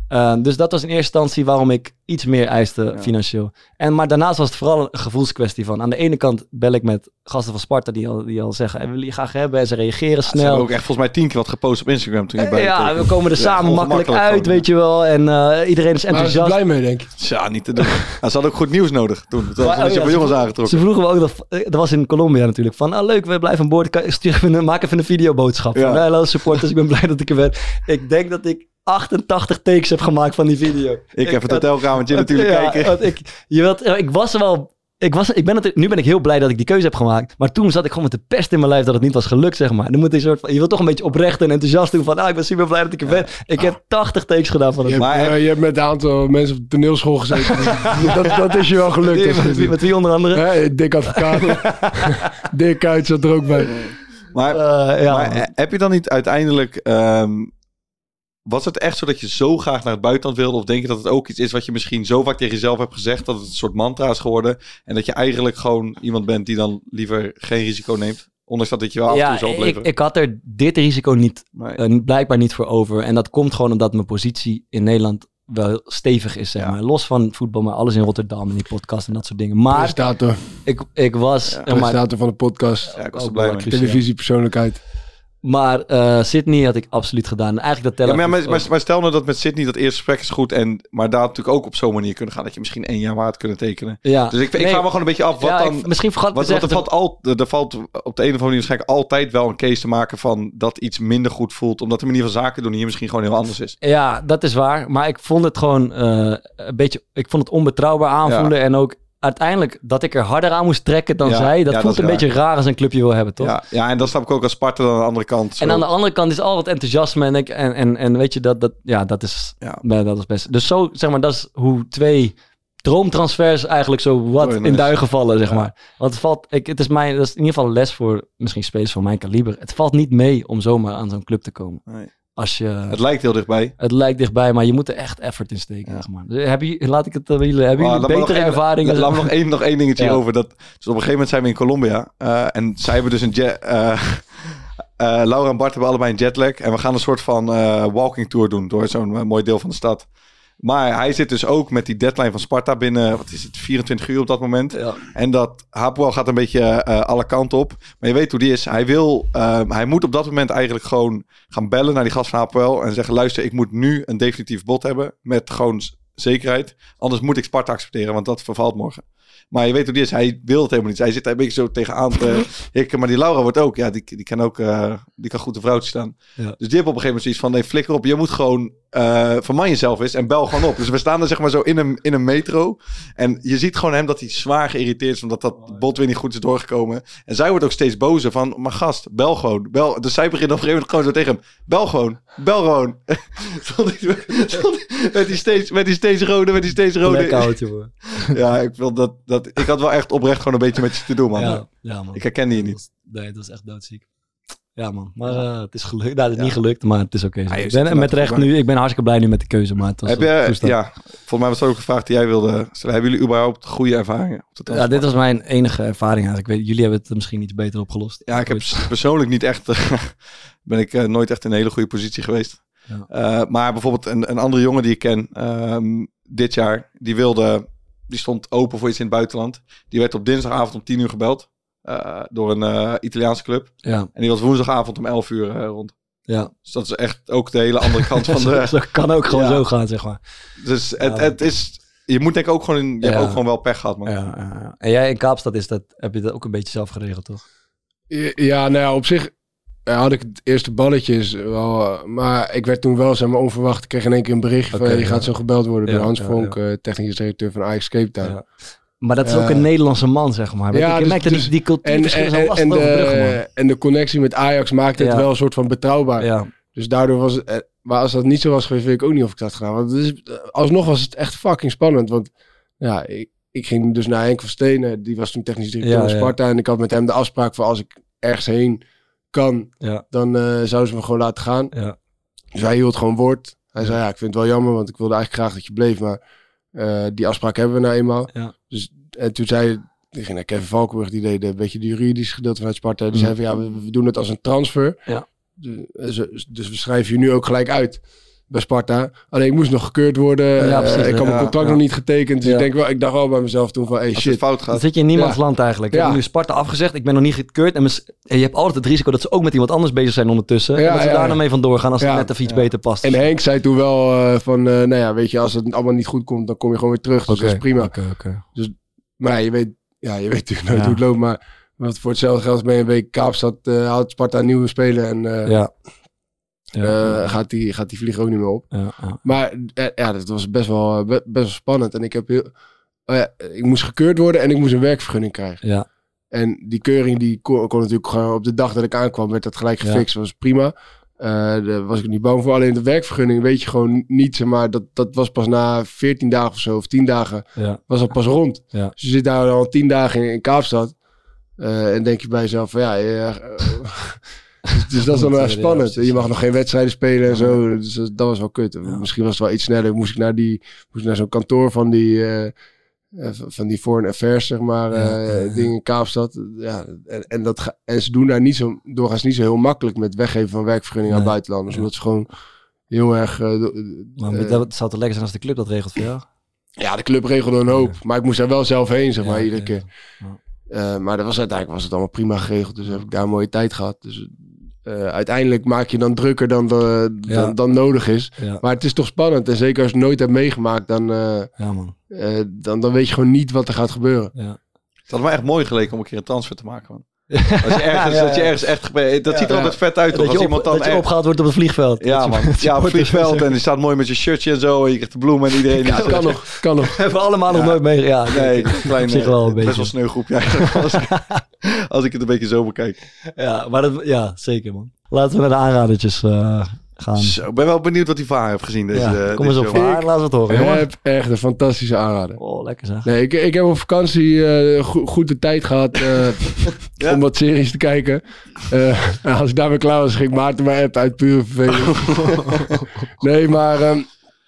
Speaker 1: Uh, dus dat was in eerste instantie waarom ik iets meer eiste
Speaker 3: Ja.
Speaker 1: financieel. En, maar daarnaast was het vooral een gevoelskwestie van... Aan de ene kant bel ik met gasten van Sparta die al, die al zeggen... Hey, we willen je graag hebben en ze reageren
Speaker 3: Ze
Speaker 1: snel.
Speaker 3: hebben ook echt volgens mij tien keer wat gepost op Instagram toen je bij
Speaker 1: Ja,
Speaker 3: het,
Speaker 1: we komen er
Speaker 3: Ja,
Speaker 1: samen makkelijk
Speaker 3: ongemakkelijk
Speaker 1: uit,
Speaker 3: gewoon,
Speaker 1: weet je wel. En uh, iedereen is
Speaker 5: Waar is
Speaker 1: enthousiast.
Speaker 5: blij mee, denk ik.
Speaker 3: Ja, niet te doen. Nou, ze hadden ook goed nieuws nodig toen. Toen
Speaker 1: Maar,
Speaker 3: hadden
Speaker 1: oh
Speaker 3: ze
Speaker 1: ja,
Speaker 3: voor jongens
Speaker 1: ze-
Speaker 3: aangetrokken.
Speaker 1: Ze vroegen me ook, dat, eh, dat was in Colombia natuurlijk, van ah, leuk, we blijven aan boord. Kan- Stuur even een, maak even een videoboodschap.
Speaker 3: Ja.
Speaker 1: Van, hallo supporters, ik ben blij dat ik er ben. Ik denk dat ik achtentachtig takes heb gemaakt van die video.
Speaker 3: Ik heb het
Speaker 1: had-
Speaker 3: hotelkamertje natuurlijk
Speaker 1: ja,
Speaker 3: kijken.
Speaker 1: want ik, je wilt, ik was er wel... Ik was, ik ben het, nu ben ik heel blij dat ik die keuze heb gemaakt. Maar toen zat ik gewoon met de pest in mijn lijf dat het niet was gelukt, zeg maar. Dan moet je, soort van, je wilt toch een beetje oprecht en enthousiast doen van... Ah, ik ben super blij dat ik er ben. Ik heb tachtig takes gedaan van
Speaker 5: Je
Speaker 1: het.
Speaker 5: hebt,
Speaker 3: Maar-
Speaker 5: eh, je hebt met een aantal mensen op de toneelschool gezeten. dat, dat is je wel gelukt. als je
Speaker 1: Met,
Speaker 5: dit
Speaker 1: wie-
Speaker 5: doet.
Speaker 1: met wie onder andere?
Speaker 5: Hè, Dick Advocaat. Dirk Kuyt zat er ook bij.
Speaker 3: Maar,
Speaker 1: Uh, ja,
Speaker 3: maar eh, heb je dan niet uiteindelijk... ehm, was het echt zo dat je zo graag naar het buitenland wilde? Of denk je dat het ook iets is wat je misschien zo vaak tegen jezelf hebt gezegd... dat het een soort mantra is geworden... en dat je eigenlijk gewoon iemand bent die dan liever geen risico neemt? Ondanks dat het je wel af en toe
Speaker 1: ja
Speaker 3: zo
Speaker 1: ik,
Speaker 3: opleveren.
Speaker 1: ik had er dit risico niet,
Speaker 3: Nee.
Speaker 1: eh, blijkbaar niet voor over. En dat komt gewoon omdat mijn positie in Nederland wel heel stevig is, zeg
Speaker 3: Ja.
Speaker 1: maar. Los van voetbal, maar alles in Rotterdam en die podcast en dat soort dingen. Maar
Speaker 5: Presentator,
Speaker 1: ik, ik was...
Speaker 3: Ja.
Speaker 1: eh, maar,
Speaker 5: presentator van de podcast.
Speaker 3: Ja, ik was
Speaker 1: ook
Speaker 3: er blij
Speaker 1: wel
Speaker 3: mee.
Speaker 1: cruciaal.
Speaker 5: Televisiepersoonlijkheid.
Speaker 1: Maar eh, Sydney had ik absoluut gedaan. En eigenlijk dat
Speaker 3: Ja,
Speaker 1: tellen...
Speaker 3: maar, maar, maar, maar stel nou dat met Sydney dat eerste gesprek is goed... En, maar daar had natuurlijk ook op zo'n manier kunnen gaan... dat je misschien één jaar maar had kunnen tekenen.
Speaker 1: ja.
Speaker 3: Dus ik, ik
Speaker 1: Nee,
Speaker 3: vraag me gewoon een beetje af... wat
Speaker 1: ja,
Speaker 3: dan...
Speaker 1: ik- misschien vergat ik
Speaker 3: Want,
Speaker 1: te
Speaker 3: want er,
Speaker 1: zeggen...
Speaker 3: valt al, er valt op de een of andere manier waarschijnlijk altijd wel een case te maken van dat iets minder goed voelt. Omdat de manier van zaken doen hier misschien gewoon heel anders is.
Speaker 1: Ja, dat is waar. Maar ik vond het gewoon eh, een beetje... Ik vond het onbetrouwbaar aanvoelen. En ook uiteindelijk dat ik er harder aan moest trekken dan
Speaker 3: Ja,
Speaker 1: zij. Dat
Speaker 3: ja,
Speaker 1: voelt
Speaker 3: dat is
Speaker 1: een beetje raar als een clubje wil hebben, toch?
Speaker 3: Ja, ja, en dat snap ik ook als Sparta dan aan de andere kant. Zo.
Speaker 1: En aan de andere kant is al wat enthousiasme. En, ik, en, en, en weet je, dat, dat, ja, dat, is,
Speaker 3: Ja.
Speaker 1: nee, dat is best. Dus zo, zeg maar, dat is hoe twee droomtransfers eigenlijk zo wat
Speaker 3: Sorry,
Speaker 1: in
Speaker 3: nice.
Speaker 1: duigen vallen, zeg
Speaker 3: Ja.
Speaker 1: maar. Want het valt, ik, het is mijn, dat is in ieder geval een les voor misschien spelers van mijn kaliber. Het valt niet mee om zomaar aan zo'n club te komen.
Speaker 3: Nee.
Speaker 1: Als je,
Speaker 3: Het
Speaker 1: het,
Speaker 3: lijkt heel dichtbij.
Speaker 1: lijkt dichtbij, maar je moet er echt effort in steken,
Speaker 3: Ja.
Speaker 1: zeg maar. Dus heb je, laat ik het aan jullie, hebben
Speaker 3: Ah,
Speaker 1: jullie
Speaker 3: laat me nog
Speaker 1: betere
Speaker 3: één-
Speaker 1: ervaringen?
Speaker 3: la- Laat me nog één, nog één dingetje
Speaker 1: Ja.
Speaker 3: over. Dat, dus op een gegeven moment zijn we in Colombia. eh, en zij hebben dus een jet... eh, eh, Laura en Bart hebben allebei een jetlag. En we gaan een soort van eh, walking tour doen door zo'n eh, mooi deel van de stad. Maar hij zit dus ook met die deadline van Sparta binnen, wat is het, vierentwintig uur op dat moment.
Speaker 1: Ja.
Speaker 3: En dat Hapoel gaat een beetje eh, alle kanten op. Maar je weet hoe die is. Hij wil, eh, hij moet op dat moment eigenlijk gewoon gaan bellen naar die gast van Hapoel en zeggen, luister, ik moet nu een definitief bod hebben met gewoon z- zekerheid. Anders moet ik Sparta accepteren, want dat vervalt morgen. Maar je weet hoe die is. Hij wil het helemaal niet. Hij zit daar een beetje zo tegenaan te hikken. Maar die Laura wordt ook. Ja, die, die kan ook. Uh, die kan goed een vrouwtje staan.
Speaker 1: Ja.
Speaker 3: Dus die heeft op een gegeven moment zoiets van: nee, flikker op. Je moet gewoon uh, verman jezelf eens en bel gewoon op. Dus we staan er zeg maar zo in een, in een metro. En je ziet gewoon hem dat hij zwaar geïrriteerd is. Omdat dat bod weer niet goed is doorgekomen. En zij wordt ook steeds bozer van: maar gast, bel gewoon. Bel. Dus zij begint op een gegeven moment gewoon zo tegen hem: bel gewoon. Bel gewoon. Met die steeds, met die steeds rode, met die steeds rode.
Speaker 1: Lekker oud, jongen.
Speaker 3: Ja, ik wil dat, dat. Ik had wel echt oprecht gewoon een beetje met je te doen, man.
Speaker 1: Ja, ja, man.
Speaker 3: Ik herkende je niet.
Speaker 1: Nee, dat was echt doodziek. Ja, man. Maar uh, het is gelukt. Nou, het is
Speaker 3: Ja.
Speaker 1: niet gelukt, maar het is oké.
Speaker 3: Ja, je
Speaker 1: ik
Speaker 3: zit
Speaker 1: ben
Speaker 3: er
Speaker 1: met
Speaker 3: nou
Speaker 1: recht
Speaker 3: goed bij.
Speaker 1: nu. Ik ben hartstikke blij nu met de keuze, maar het was
Speaker 3: Heb
Speaker 1: een
Speaker 3: je,
Speaker 1: toestand.
Speaker 3: ja, volgens mij was het ook een vraag die jij wilde stellen. Hebben jullie überhaupt goede ervaringen op de
Speaker 1: Ja,
Speaker 3: transfer?
Speaker 1: dit was mijn enige ervaring eigenlijk. Ik weet, jullie hebben het misschien iets beter opgelost.
Speaker 3: Ja, ik heb persoonlijk niet echt, ben ik uh, nooit echt in een hele goede positie geweest.
Speaker 1: Ja.
Speaker 3: Uh, maar bijvoorbeeld een, een andere jongen die ik ken, um, dit jaar, die wilde, die stond open voor iets in het buitenland. Die werd op dinsdagavond om tien uur gebeld uh, door een uh, Italiaanse club.
Speaker 1: Ja,
Speaker 3: En die was woensdagavond om elf uur uh, rond.
Speaker 1: ja.
Speaker 3: Dus dat is echt ook de hele andere kant van
Speaker 1: Zo,
Speaker 3: de...
Speaker 1: zo kan ook gewoon
Speaker 3: Ja.
Speaker 1: zo gaan, zeg maar.
Speaker 3: Dus het,
Speaker 1: Ja.
Speaker 3: het is... Je moet denk ik ook gewoon... In, je
Speaker 1: Ja.
Speaker 3: hebt ook gewoon wel pech gehad, man.
Speaker 1: Ja, ja, ja. En jij in Kaapstad is dat, heb je dat ook een beetje zelf geregeld, toch?
Speaker 5: Ja, nou ja, op zich ja, had ik het eerste balletjes wel. uh, Maar ik werd toen wel, zeg maar, onverwacht. Ik kreeg in één keer een bericht
Speaker 1: Oké,
Speaker 5: van, je
Speaker 1: ja.
Speaker 5: gaat zo gebeld worden
Speaker 1: Ja,
Speaker 5: door Hans
Speaker 1: ja,
Speaker 5: Vonk,
Speaker 1: ja.
Speaker 5: uh, technisch directeur van Ajax Cape Town.
Speaker 1: Ja. Maar dat is
Speaker 5: Ja.
Speaker 1: ook een Nederlandse man, zeg maar. Weet
Speaker 5: Ja,
Speaker 1: je, je
Speaker 5: dus-
Speaker 1: merkt dat
Speaker 5: dus-
Speaker 1: die, die
Speaker 5: En,
Speaker 1: cultuurverschillen
Speaker 5: en,
Speaker 1: zijn
Speaker 5: en,
Speaker 1: lastig
Speaker 5: en,
Speaker 1: te overbruggen, man.
Speaker 5: de, en de connectie met Ajax maakte het
Speaker 1: Ja.
Speaker 5: wel een soort van betrouwbaar.
Speaker 1: Ja,
Speaker 5: Dus daardoor was het... eh, Maar als dat niet zo was geweest, weet ik ook niet of ik dat had gedaan. Want het is, eh, alsnog was het echt fucking spannend. Want ja, ik, ik ging dus naar Henk van Stenen. Die was toen technisch directeur
Speaker 1: Ja,
Speaker 5: van
Speaker 1: ja.
Speaker 5: Sparta. En ik had met hem de afspraak van als ik ergens heen kan,
Speaker 1: ja,
Speaker 5: dan uh, zouden ze me gewoon laten gaan.
Speaker 1: ja.
Speaker 5: Dus hij hield gewoon woord. Hij
Speaker 1: Ja.
Speaker 5: zei, ja, ik vind het wel jammer, want ik wilde eigenlijk graag dat je bleef. Maar uh, die afspraak hebben we nou eenmaal.
Speaker 1: Ja.
Speaker 5: Dus en toen zei die ging naar Kevin Valkenburg, die deed een beetje de juridische gedeelte vanuit Sparta. Die
Speaker 1: Mm.
Speaker 5: zei van, ja, we, we doen het als een transfer.
Speaker 1: Ja.
Speaker 5: Dus, dus we schrijven je nu ook gelijk uit. bij Sparta. Alleen ik moest nog gekeurd worden.
Speaker 1: Ja,
Speaker 5: Uh,
Speaker 1: precies,
Speaker 5: ik had mijn
Speaker 3: ja,
Speaker 5: contract
Speaker 3: ja.
Speaker 5: nog niet getekend. Dus
Speaker 1: Ja.
Speaker 5: ik, denk wel, ik dacht wel bij mezelf toen van, hey
Speaker 3: Als het
Speaker 5: shit.
Speaker 3: fout
Speaker 1: Dan
Speaker 3: gaat.
Speaker 1: zit je in niemands
Speaker 5: Ja.
Speaker 1: land eigenlijk. Ik
Speaker 5: Ja.
Speaker 1: heb nu Sparta afgezegd. Ik ben nog niet gekeurd. En, mis- en je hebt altijd het risico dat ze ook met iemand anders bezig zijn ondertussen.
Speaker 5: Ja,
Speaker 1: en dat ze
Speaker 5: ja,
Speaker 1: daar
Speaker 5: ja.
Speaker 1: dan mee vandoor gaan als
Speaker 5: Ja.
Speaker 1: het net even iets
Speaker 3: Ja.
Speaker 1: beter past.
Speaker 5: En Henk zei toen wel uh, van, uh, nou ja, weet je, als het allemaal niet goed komt, dan kom je gewoon weer terug. Dus
Speaker 1: Oké,
Speaker 5: dat is prima.
Speaker 1: oké, oké.
Speaker 5: Maar ja, je weet, ja, je weet natuurlijk nooit
Speaker 1: Ja.
Speaker 5: hoe het loopt. Maar wat voor hetzelfde geld ben je een week Kaapstad, uh, houdt Sparta een nieuwe speler. En uh,
Speaker 1: Ja. Ja.
Speaker 5: uh, gaat, die, gaat die vlieg ook niet meer op.
Speaker 1: ja, ja.
Speaker 5: Maar uh, ja, dat was best wel, uh, be- best wel spannend. En ik heb heel, oh ja, ik moest gekeurd worden en ik moest een werkvergunning krijgen.
Speaker 1: Ja.
Speaker 5: En die keuring die kon, kon natuurlijk gewoon op de dag dat ik aankwam, werd dat gelijk
Speaker 1: Ja.
Speaker 5: gefixt. Dat was prima. Uh, daar was ik niet bang voor. Alleen de werkvergunning weet je gewoon niet, zeg maar, dat, dat was pas na veertien dagen of zo, of tien dagen,
Speaker 1: Ja.
Speaker 5: was dat pas rond.
Speaker 1: Ja.
Speaker 5: Dus je zit daar al tien dagen in, in Kaapstad. Uh, en denk je bij jezelf van ja, ja uh, dus, dus dat is dan wel
Speaker 1: Ja,
Speaker 5: echt spannend.
Speaker 1: precies.
Speaker 5: Je mag nog geen wedstrijden spelen en zo. Dus dat, dat was wel kut. Misschien was het wel iets sneller. Moest ik naar, die, moest ik naar zo'n kantoor van die, uh, uh, van die Foreign Affairs, zeg maar, uh,
Speaker 1: Ja, ja, ja.
Speaker 5: dingen in Kaapstad. Ja, en, en, dat ga, en ze doen daar niet zo, doorgaans niet zo heel makkelijk met weggeven van werkvergunningen aan
Speaker 1: Nee.
Speaker 5: buitenlanders.
Speaker 1: Ja.
Speaker 5: Omdat ze gewoon heel erg... Uh,
Speaker 1: Maar
Speaker 5: uh,
Speaker 1: dat zou toch lekker zijn als de club dat regelt voor jou?
Speaker 5: ja, de club regelde een hoop. Maar ik moest daar wel zelf heen, zeg maar,
Speaker 1: Ja,
Speaker 5: iedere
Speaker 1: oké.
Speaker 5: keer.
Speaker 1: Ja.
Speaker 5: Uh, maar dat was uiteindelijk was het allemaal prima geregeld. Dus heb ik daar een mooie tijd gehad. Dus uh, uiteindelijk maak je dan drukker dan, de,
Speaker 1: Ja.
Speaker 5: dan, dan nodig is.
Speaker 1: Ja,
Speaker 5: Maar het is toch spannend. En zeker als je het nooit hebt meegemaakt, dan, uh,
Speaker 1: ja man.
Speaker 5: uh, dan, dan weet je gewoon niet wat er gaat gebeuren.
Speaker 1: Ja.
Speaker 3: Het had me echt mooi geleken om een keer een transfer te maken, man. Als je ergens,
Speaker 1: Ja, ja.
Speaker 3: dat je ergens echt... gebe- Dat
Speaker 1: Ja,
Speaker 3: ziet er
Speaker 5: ja.
Speaker 3: altijd vet uit, toch?
Speaker 1: Dat,
Speaker 3: Als
Speaker 1: je, op,
Speaker 3: iemand dan
Speaker 1: dat je
Speaker 3: echt-
Speaker 1: opgehaald wordt op het vliegveld.
Speaker 3: Ja,
Speaker 1: Dat
Speaker 3: man.
Speaker 1: je-
Speaker 3: Ja, op het vliegveld. En die staat mooi met je shirtje en zo. En je krijgt de bloemen en iedereen.
Speaker 5: Ja,
Speaker 3: is-
Speaker 5: kan nog, kan nog.
Speaker 1: Hebben we allemaal nog
Speaker 3: Ja.
Speaker 1: nooit mee. Ja,
Speaker 3: Nee, een klein,
Speaker 1: Op zich wel een
Speaker 3: eh, best
Speaker 1: beetje.
Speaker 3: wel sneu groepje eigenlijk. Als ik, als ik het een beetje zo bekijk.
Speaker 1: ja, maar dat, ja, zeker man. Laten we naar de aanradertjes uh, gaan.
Speaker 3: Zo, ik ben wel benieuwd wat hij van haar heeft gezien. Deze,
Speaker 1: ja,
Speaker 3: eh,
Speaker 1: kom eens
Speaker 3: deze
Speaker 1: op,
Speaker 3: show.
Speaker 1: Vaar, laat we het horen.
Speaker 5: Ik
Speaker 1: jongen.
Speaker 5: heb echt een fantastische aanrader.
Speaker 1: Oh, lekker zeg.
Speaker 5: Nee, ik, ik heb op vakantie uh, go- goed de tijd gehad uh,
Speaker 3: Ja.
Speaker 5: om wat series te kijken. Uh, en als ik daarmee klaar was, ging Maarten mijn app uit pure verveling. Nee, maar um,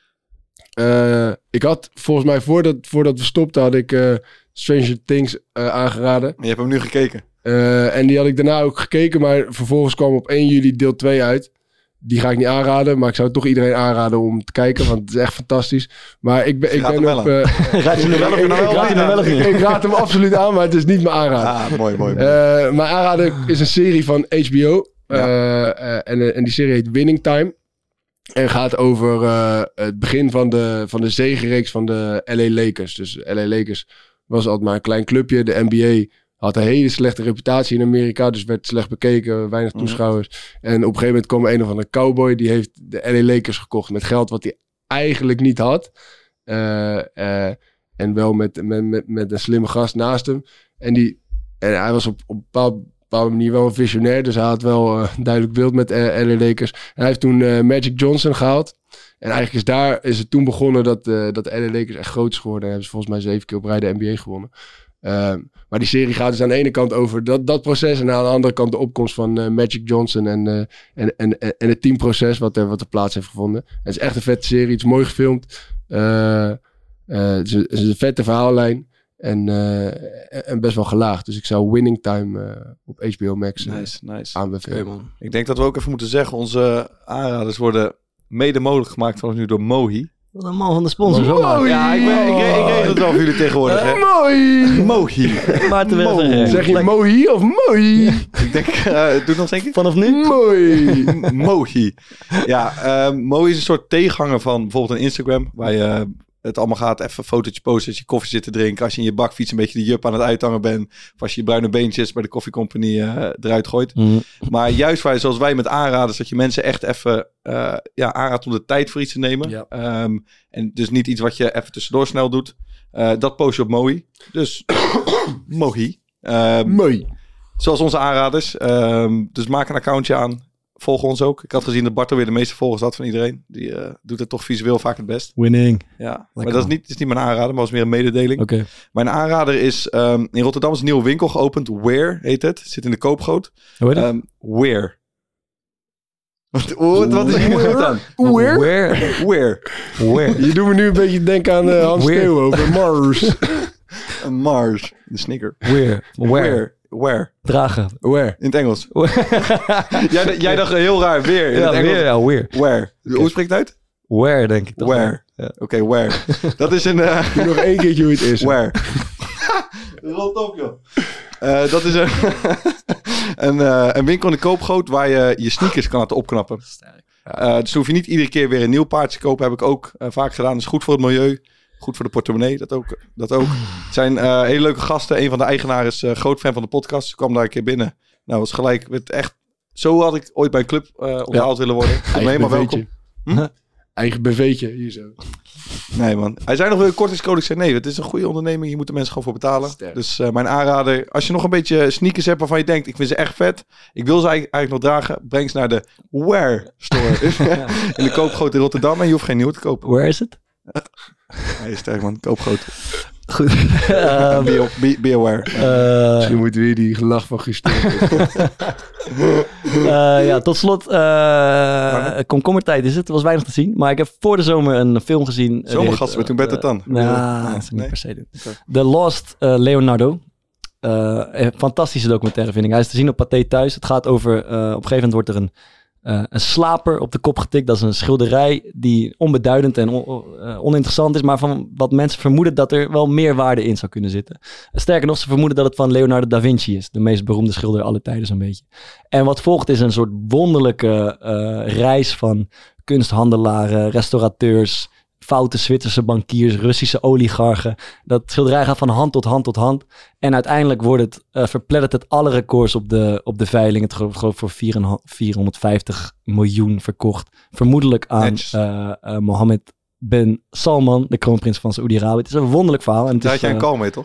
Speaker 5: uh, ik had volgens mij voordat, voordat we stopten, had ik uh, Stranger Things uh, aangeraden.
Speaker 3: Je hebt hem nu gekeken.
Speaker 5: Uh, en die had ik daarna ook gekeken, maar vervolgens kwam op één juli deel twee uit. Die ga ik niet aanraden, maar ik zou het toch iedereen aanraden om te kijken, want het is echt fantastisch. Maar ik ben, ik
Speaker 3: Raad
Speaker 5: ben
Speaker 3: hem
Speaker 5: op...
Speaker 3: wel
Speaker 5: Uh,
Speaker 1: Raad je hem wel of
Speaker 5: ik-
Speaker 1: nou
Speaker 5: ik-
Speaker 1: wel? Raad je hem wel of
Speaker 5: ik-
Speaker 1: niet?
Speaker 5: ik raad hem absoluut aan, maar het is niet mijn aanrader.
Speaker 3: Ah, mooi, mooi. mooi.
Speaker 5: Uh, mijn aanrader is een serie van H B O. Uh, uh, en, uh, en die serie heet Winning Time. En gaat over uh, het begin van de, van de zegenreeks van de L A Lakers. Dus L A Lakers was altijd maar een klein clubje. De N B A had een hele slechte reputatie in Amerika. Dus werd slecht bekeken, weinig toeschouwers. En op een gegeven moment kwam een of andere cowboy. Die heeft de L A Lakers gekocht met geld wat hij eigenlijk niet had. Uh, uh, en wel met, met, met, met een slimme gast naast hem. En, die, en hij was op, op een bepaalde, bepaalde manier wel een visionair. Dus hij had wel uh, een duidelijk beeld met uh, L A Lakers. En hij heeft toen uh, Magic Johnson gehaald. En eigenlijk is daar is het toen begonnen dat, uh, dat de L A Lakers echt groot is geworden. En hebben ze volgens mij zeven keer op rij de N B A gewonnen. Uh, maar die serie gaat dus aan de ene kant over dat, dat proces. En aan de andere kant de opkomst van uh, Magic Johnson. En, uh, en, en, en het teamproces wat er, wat er plaats heeft gevonden. Het is echt een vette serie. Het is mooi gefilmd. Uh, uh, het, is, het is een vette verhaallijn. En, uh, en best wel gelaagd. Dus ik zou Winning Time uh, op H B O Max uh,
Speaker 3: Nice, nice.
Speaker 5: aanbevelen.
Speaker 1: Oké, man.
Speaker 3: Ik denk dat we ook even moeten zeggen, onze aanraders worden mede mogelijk gemaakt vanaf nu door Mohi.
Speaker 1: Wat een man van de sponsor.
Speaker 5: Mooi.
Speaker 3: Ja, ik, ben, ik, re- ik regel het wel voor jullie tegenwoordig, hè.
Speaker 5: Mooi!
Speaker 3: Mohi.
Speaker 1: Maarten
Speaker 3: Mo.
Speaker 1: Westergem.
Speaker 5: Zeg je
Speaker 1: Lekker.
Speaker 5: mooi of mooi?
Speaker 3: Ik denk, uh, doe het nog eens een keer.
Speaker 1: Vanaf nu?
Speaker 5: Mooi!
Speaker 3: Mohi. Ja, uh, Mohi is een soort tegenhanger van bijvoorbeeld een Instagram, waar je het allemaal gaat, even een fotootje posten als je koffie zit te drinken, als je in je bakfiets een beetje de jup aan het uithangen bent, of als je je bruine beentjes bij de koffiecompagnie uh, eruit gooit.
Speaker 1: Mm.
Speaker 3: Maar juist wij, zoals wij met aanraders, dat je mensen echt even uh, ja, aanraadt om de tijd voor iets te nemen.
Speaker 1: Ja.
Speaker 3: Um, en dus niet iets wat je even tussendoor snel doet. Uh, dat post je op Mohi. Dus Mohi. Um,
Speaker 5: Mooi!
Speaker 3: Zoals onze aanraders. Um, dus maak een accountje aan. Volg ons ook. Ik had gezien dat Bart weer de meeste volgers had van iedereen. Die uh, doet het toch visueel vaak het best.
Speaker 1: Winning.
Speaker 3: Ja, maar
Speaker 1: man.
Speaker 3: dat is niet, is niet mijn aanrader, maar was meer een mededeling.
Speaker 1: Oké.
Speaker 3: Mijn aanrader is, um, in Rotterdam is een nieuwe winkel geopend. Where heet het. Zit in de Koopgoot.
Speaker 1: Hoe heet het?
Speaker 3: Um, Where. Wat, wat, wat is hier
Speaker 5: Where?
Speaker 3: goed aan?
Speaker 5: Where?
Speaker 1: Where?
Speaker 3: Where.
Speaker 1: Where?
Speaker 5: Je doet me nu een beetje denken aan uh, Hans
Speaker 1: Weird.
Speaker 5: Theo over Mars.
Speaker 3: Een Mars. De snicker.
Speaker 1: Where? Where?
Speaker 3: Where. Where.
Speaker 1: Dragen.
Speaker 5: Where?
Speaker 3: In het Engels. jij, jij dacht heel raar. Weer. In
Speaker 1: Ja,
Speaker 3: het Engels.
Speaker 1: weer. Ja, weer.
Speaker 3: Where. Hoe spreekt het uit?
Speaker 1: Where, denk ik toch?
Speaker 3: Where.
Speaker 1: Ja.
Speaker 3: Oké, okay, where. Dat is een... Uh...
Speaker 5: Doe nog één keertje hoe het is.
Speaker 3: Where. Rot op, joh. Uh, dat is een, een, uh, een winkel in de Koopgoot waar je je sneakers kan laten opknappen. Uh, dus hoef je niet iedere keer weer een nieuw paardje te kopen. Heb ik ook uh, vaak gedaan. Dat is goed voor het milieu. Goed voor de portemonnee. Dat ook. Dat ook. Het zijn uh, hele leuke gasten. Een van de eigenaren is uh, groot fan van de podcast. Ze kwam daar een keer binnen. Nou, was gelijk. Met echt, zo had ik ooit bij een club uh, onthaald ja. willen worden. Ik ben helemaal welkom.
Speaker 5: Hm? Eigen B V'tje hier zo.
Speaker 3: Nee man. Hij zei nog weer kortingscode. Ik zei nee, het is een goede onderneming. Je moet de mensen gewoon voor betalen. Sterk. Dus uh, mijn aanrader. Als je nog een beetje sneakers hebt waarvan je denkt, ik vind ze echt vet. Ik wil ze eigenlijk, eigenlijk nog dragen. Breng ze naar de Where Store. Ja. In de Koopgoot in Rotterdam. En je hoeft geen nieuw te kopen.
Speaker 1: Where is het?
Speaker 3: Hij is sterk man. Koopgoot.
Speaker 1: Goed. um,
Speaker 3: be, be, be aware.
Speaker 5: Uh, Misschien moeten we weer die gelach van gisteren.
Speaker 1: uh, ja, tot slot. Uh, komkommertijd is het. Er was weinig te zien. Maar ik heb voor de zomer een film gezien.
Speaker 3: Zomergasten met toen Bert het dan.
Speaker 1: Nou, nah, dat is niet nee? per se doen. Okay. The Lost uh, Leonardo. Uh, een fantastische documentaire vind ik. Hij is te zien op Pathé Thuis. Het gaat over... Uh, op een gegeven moment wordt er een... Uh, een slaper op de kop getikt. Dat is een schilderij die onbeduidend en on, uh, oninteressant is. Maar van wat mensen vermoeden dat er wel meer waarde in zou kunnen zitten. Sterker nog, ze vermoeden dat het van Leonardo da Vinci is. De meest beroemde schilder aller tijden zo'n beetje. En wat volgt is een soort wonderlijke uh, reis van kunsthandelaren, restaurateurs, foute Zwitserse bankiers, Russische oligarchen. Dat schilderij gaat van hand tot hand tot hand. En uiteindelijk wordt het, uh, verplettert het alle records op de, op de veiling. Het geloof ik voor vierhonderdvijftig miljoen verkocht. Vermoedelijk aan uh, uh, Mohammed bin Salman, de kroonprins van Saoedi-Arabië. Het is een wonderlijk verhaal. En het
Speaker 3: Daar
Speaker 1: is,
Speaker 3: had jij een
Speaker 1: uh,
Speaker 3: kalm mee, toch?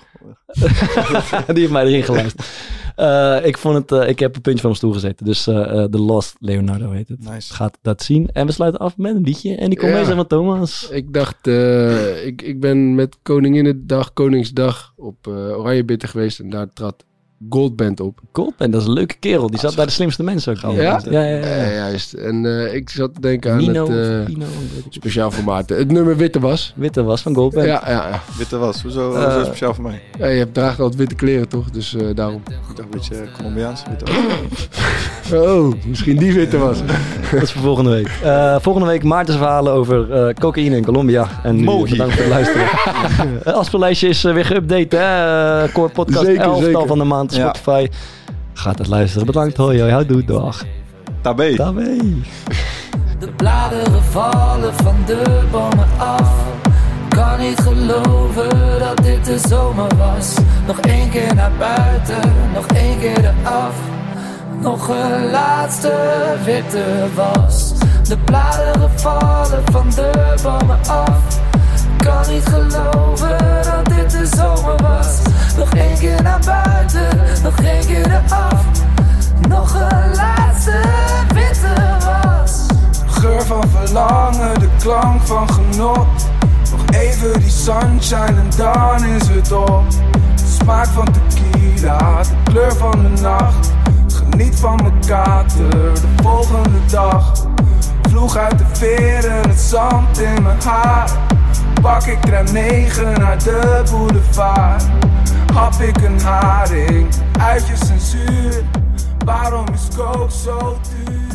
Speaker 1: Die heeft mij erin geluisterd. Uh, ik vond het, uh, ik heb een puntje van mijn stoel gezeten. Dus uh, uh, The Lost Leonardo heet het.
Speaker 3: Nice.
Speaker 1: Gaat dat zien. En we sluiten af met een liedje. En die komt
Speaker 5: Ja.
Speaker 1: mee zijn van Thomas.
Speaker 5: Ik dacht, uh, ik, ik ben met Koninginnedag, Koningsdag op uh, Oranje Bitter geweest. En daar trad Goldband op.
Speaker 1: Goldband, dat is een leuke kerel. Die zat bij de slimste mensen ook.
Speaker 5: Ja?
Speaker 1: Ja, ja, ja.
Speaker 5: Ja, juist. En uh, ik zat te denken aan
Speaker 1: Nino,
Speaker 5: het uh,
Speaker 1: Pino,
Speaker 5: speciaal formaat. Het nummer Witte Was.
Speaker 1: Witte was van Goldband.
Speaker 5: Ja, ja, ja.
Speaker 3: Witte was. Hoezo,
Speaker 1: Uh,
Speaker 3: hoezo speciaal voor mij?
Speaker 5: Ja, je hebt draagt altijd witte kleren, toch? Dus uh, daarom.
Speaker 3: Ik dacht een beetje Colombiaans. Witte was.
Speaker 5: Oh, misschien die Witte Was.
Speaker 1: Dat is voor volgende week. Uh, volgende week Maarten's verhalen over uh, cocaïne in Colombia. En nu
Speaker 3: Mogi.
Speaker 1: bedankt voor het luisteren. Het afspeellijstje is uh, weer geüpdate. Hè? Uh, Core Podcast
Speaker 5: Zeker,
Speaker 1: elftal
Speaker 5: zeker.
Speaker 1: van de maand. Spotify. Ja. Gaat het luisteren. Bedankt. Hoi, hoi. Houdoe. Dag.
Speaker 3: Tabé.
Speaker 1: Tabé.
Speaker 7: De bladeren vallen van de bomen af. Kan niet geloven dat dit de zomer was. Nog één keer naar buiten, nog één keer eraf. Nog een laatste witte was. De bladeren vallen van de bomen af. Kan niet geloven dat dit de zomer was. Nog één keer naar buiten, nog één keer eraf. Nog een laatste witte was.
Speaker 8: Geur van verlangen, de klank van genot. Nog even die sunshine en dan is het op. De smaak van tequila, de kleur van de nacht. Geniet van mijn kater, de volgende dag. Vloeg uit de veren, het zand in mijn haar. Pak ik tram negen naar de boulevard. Hap ik een haring, uitjes en zuur. Waarom is coke zo duur?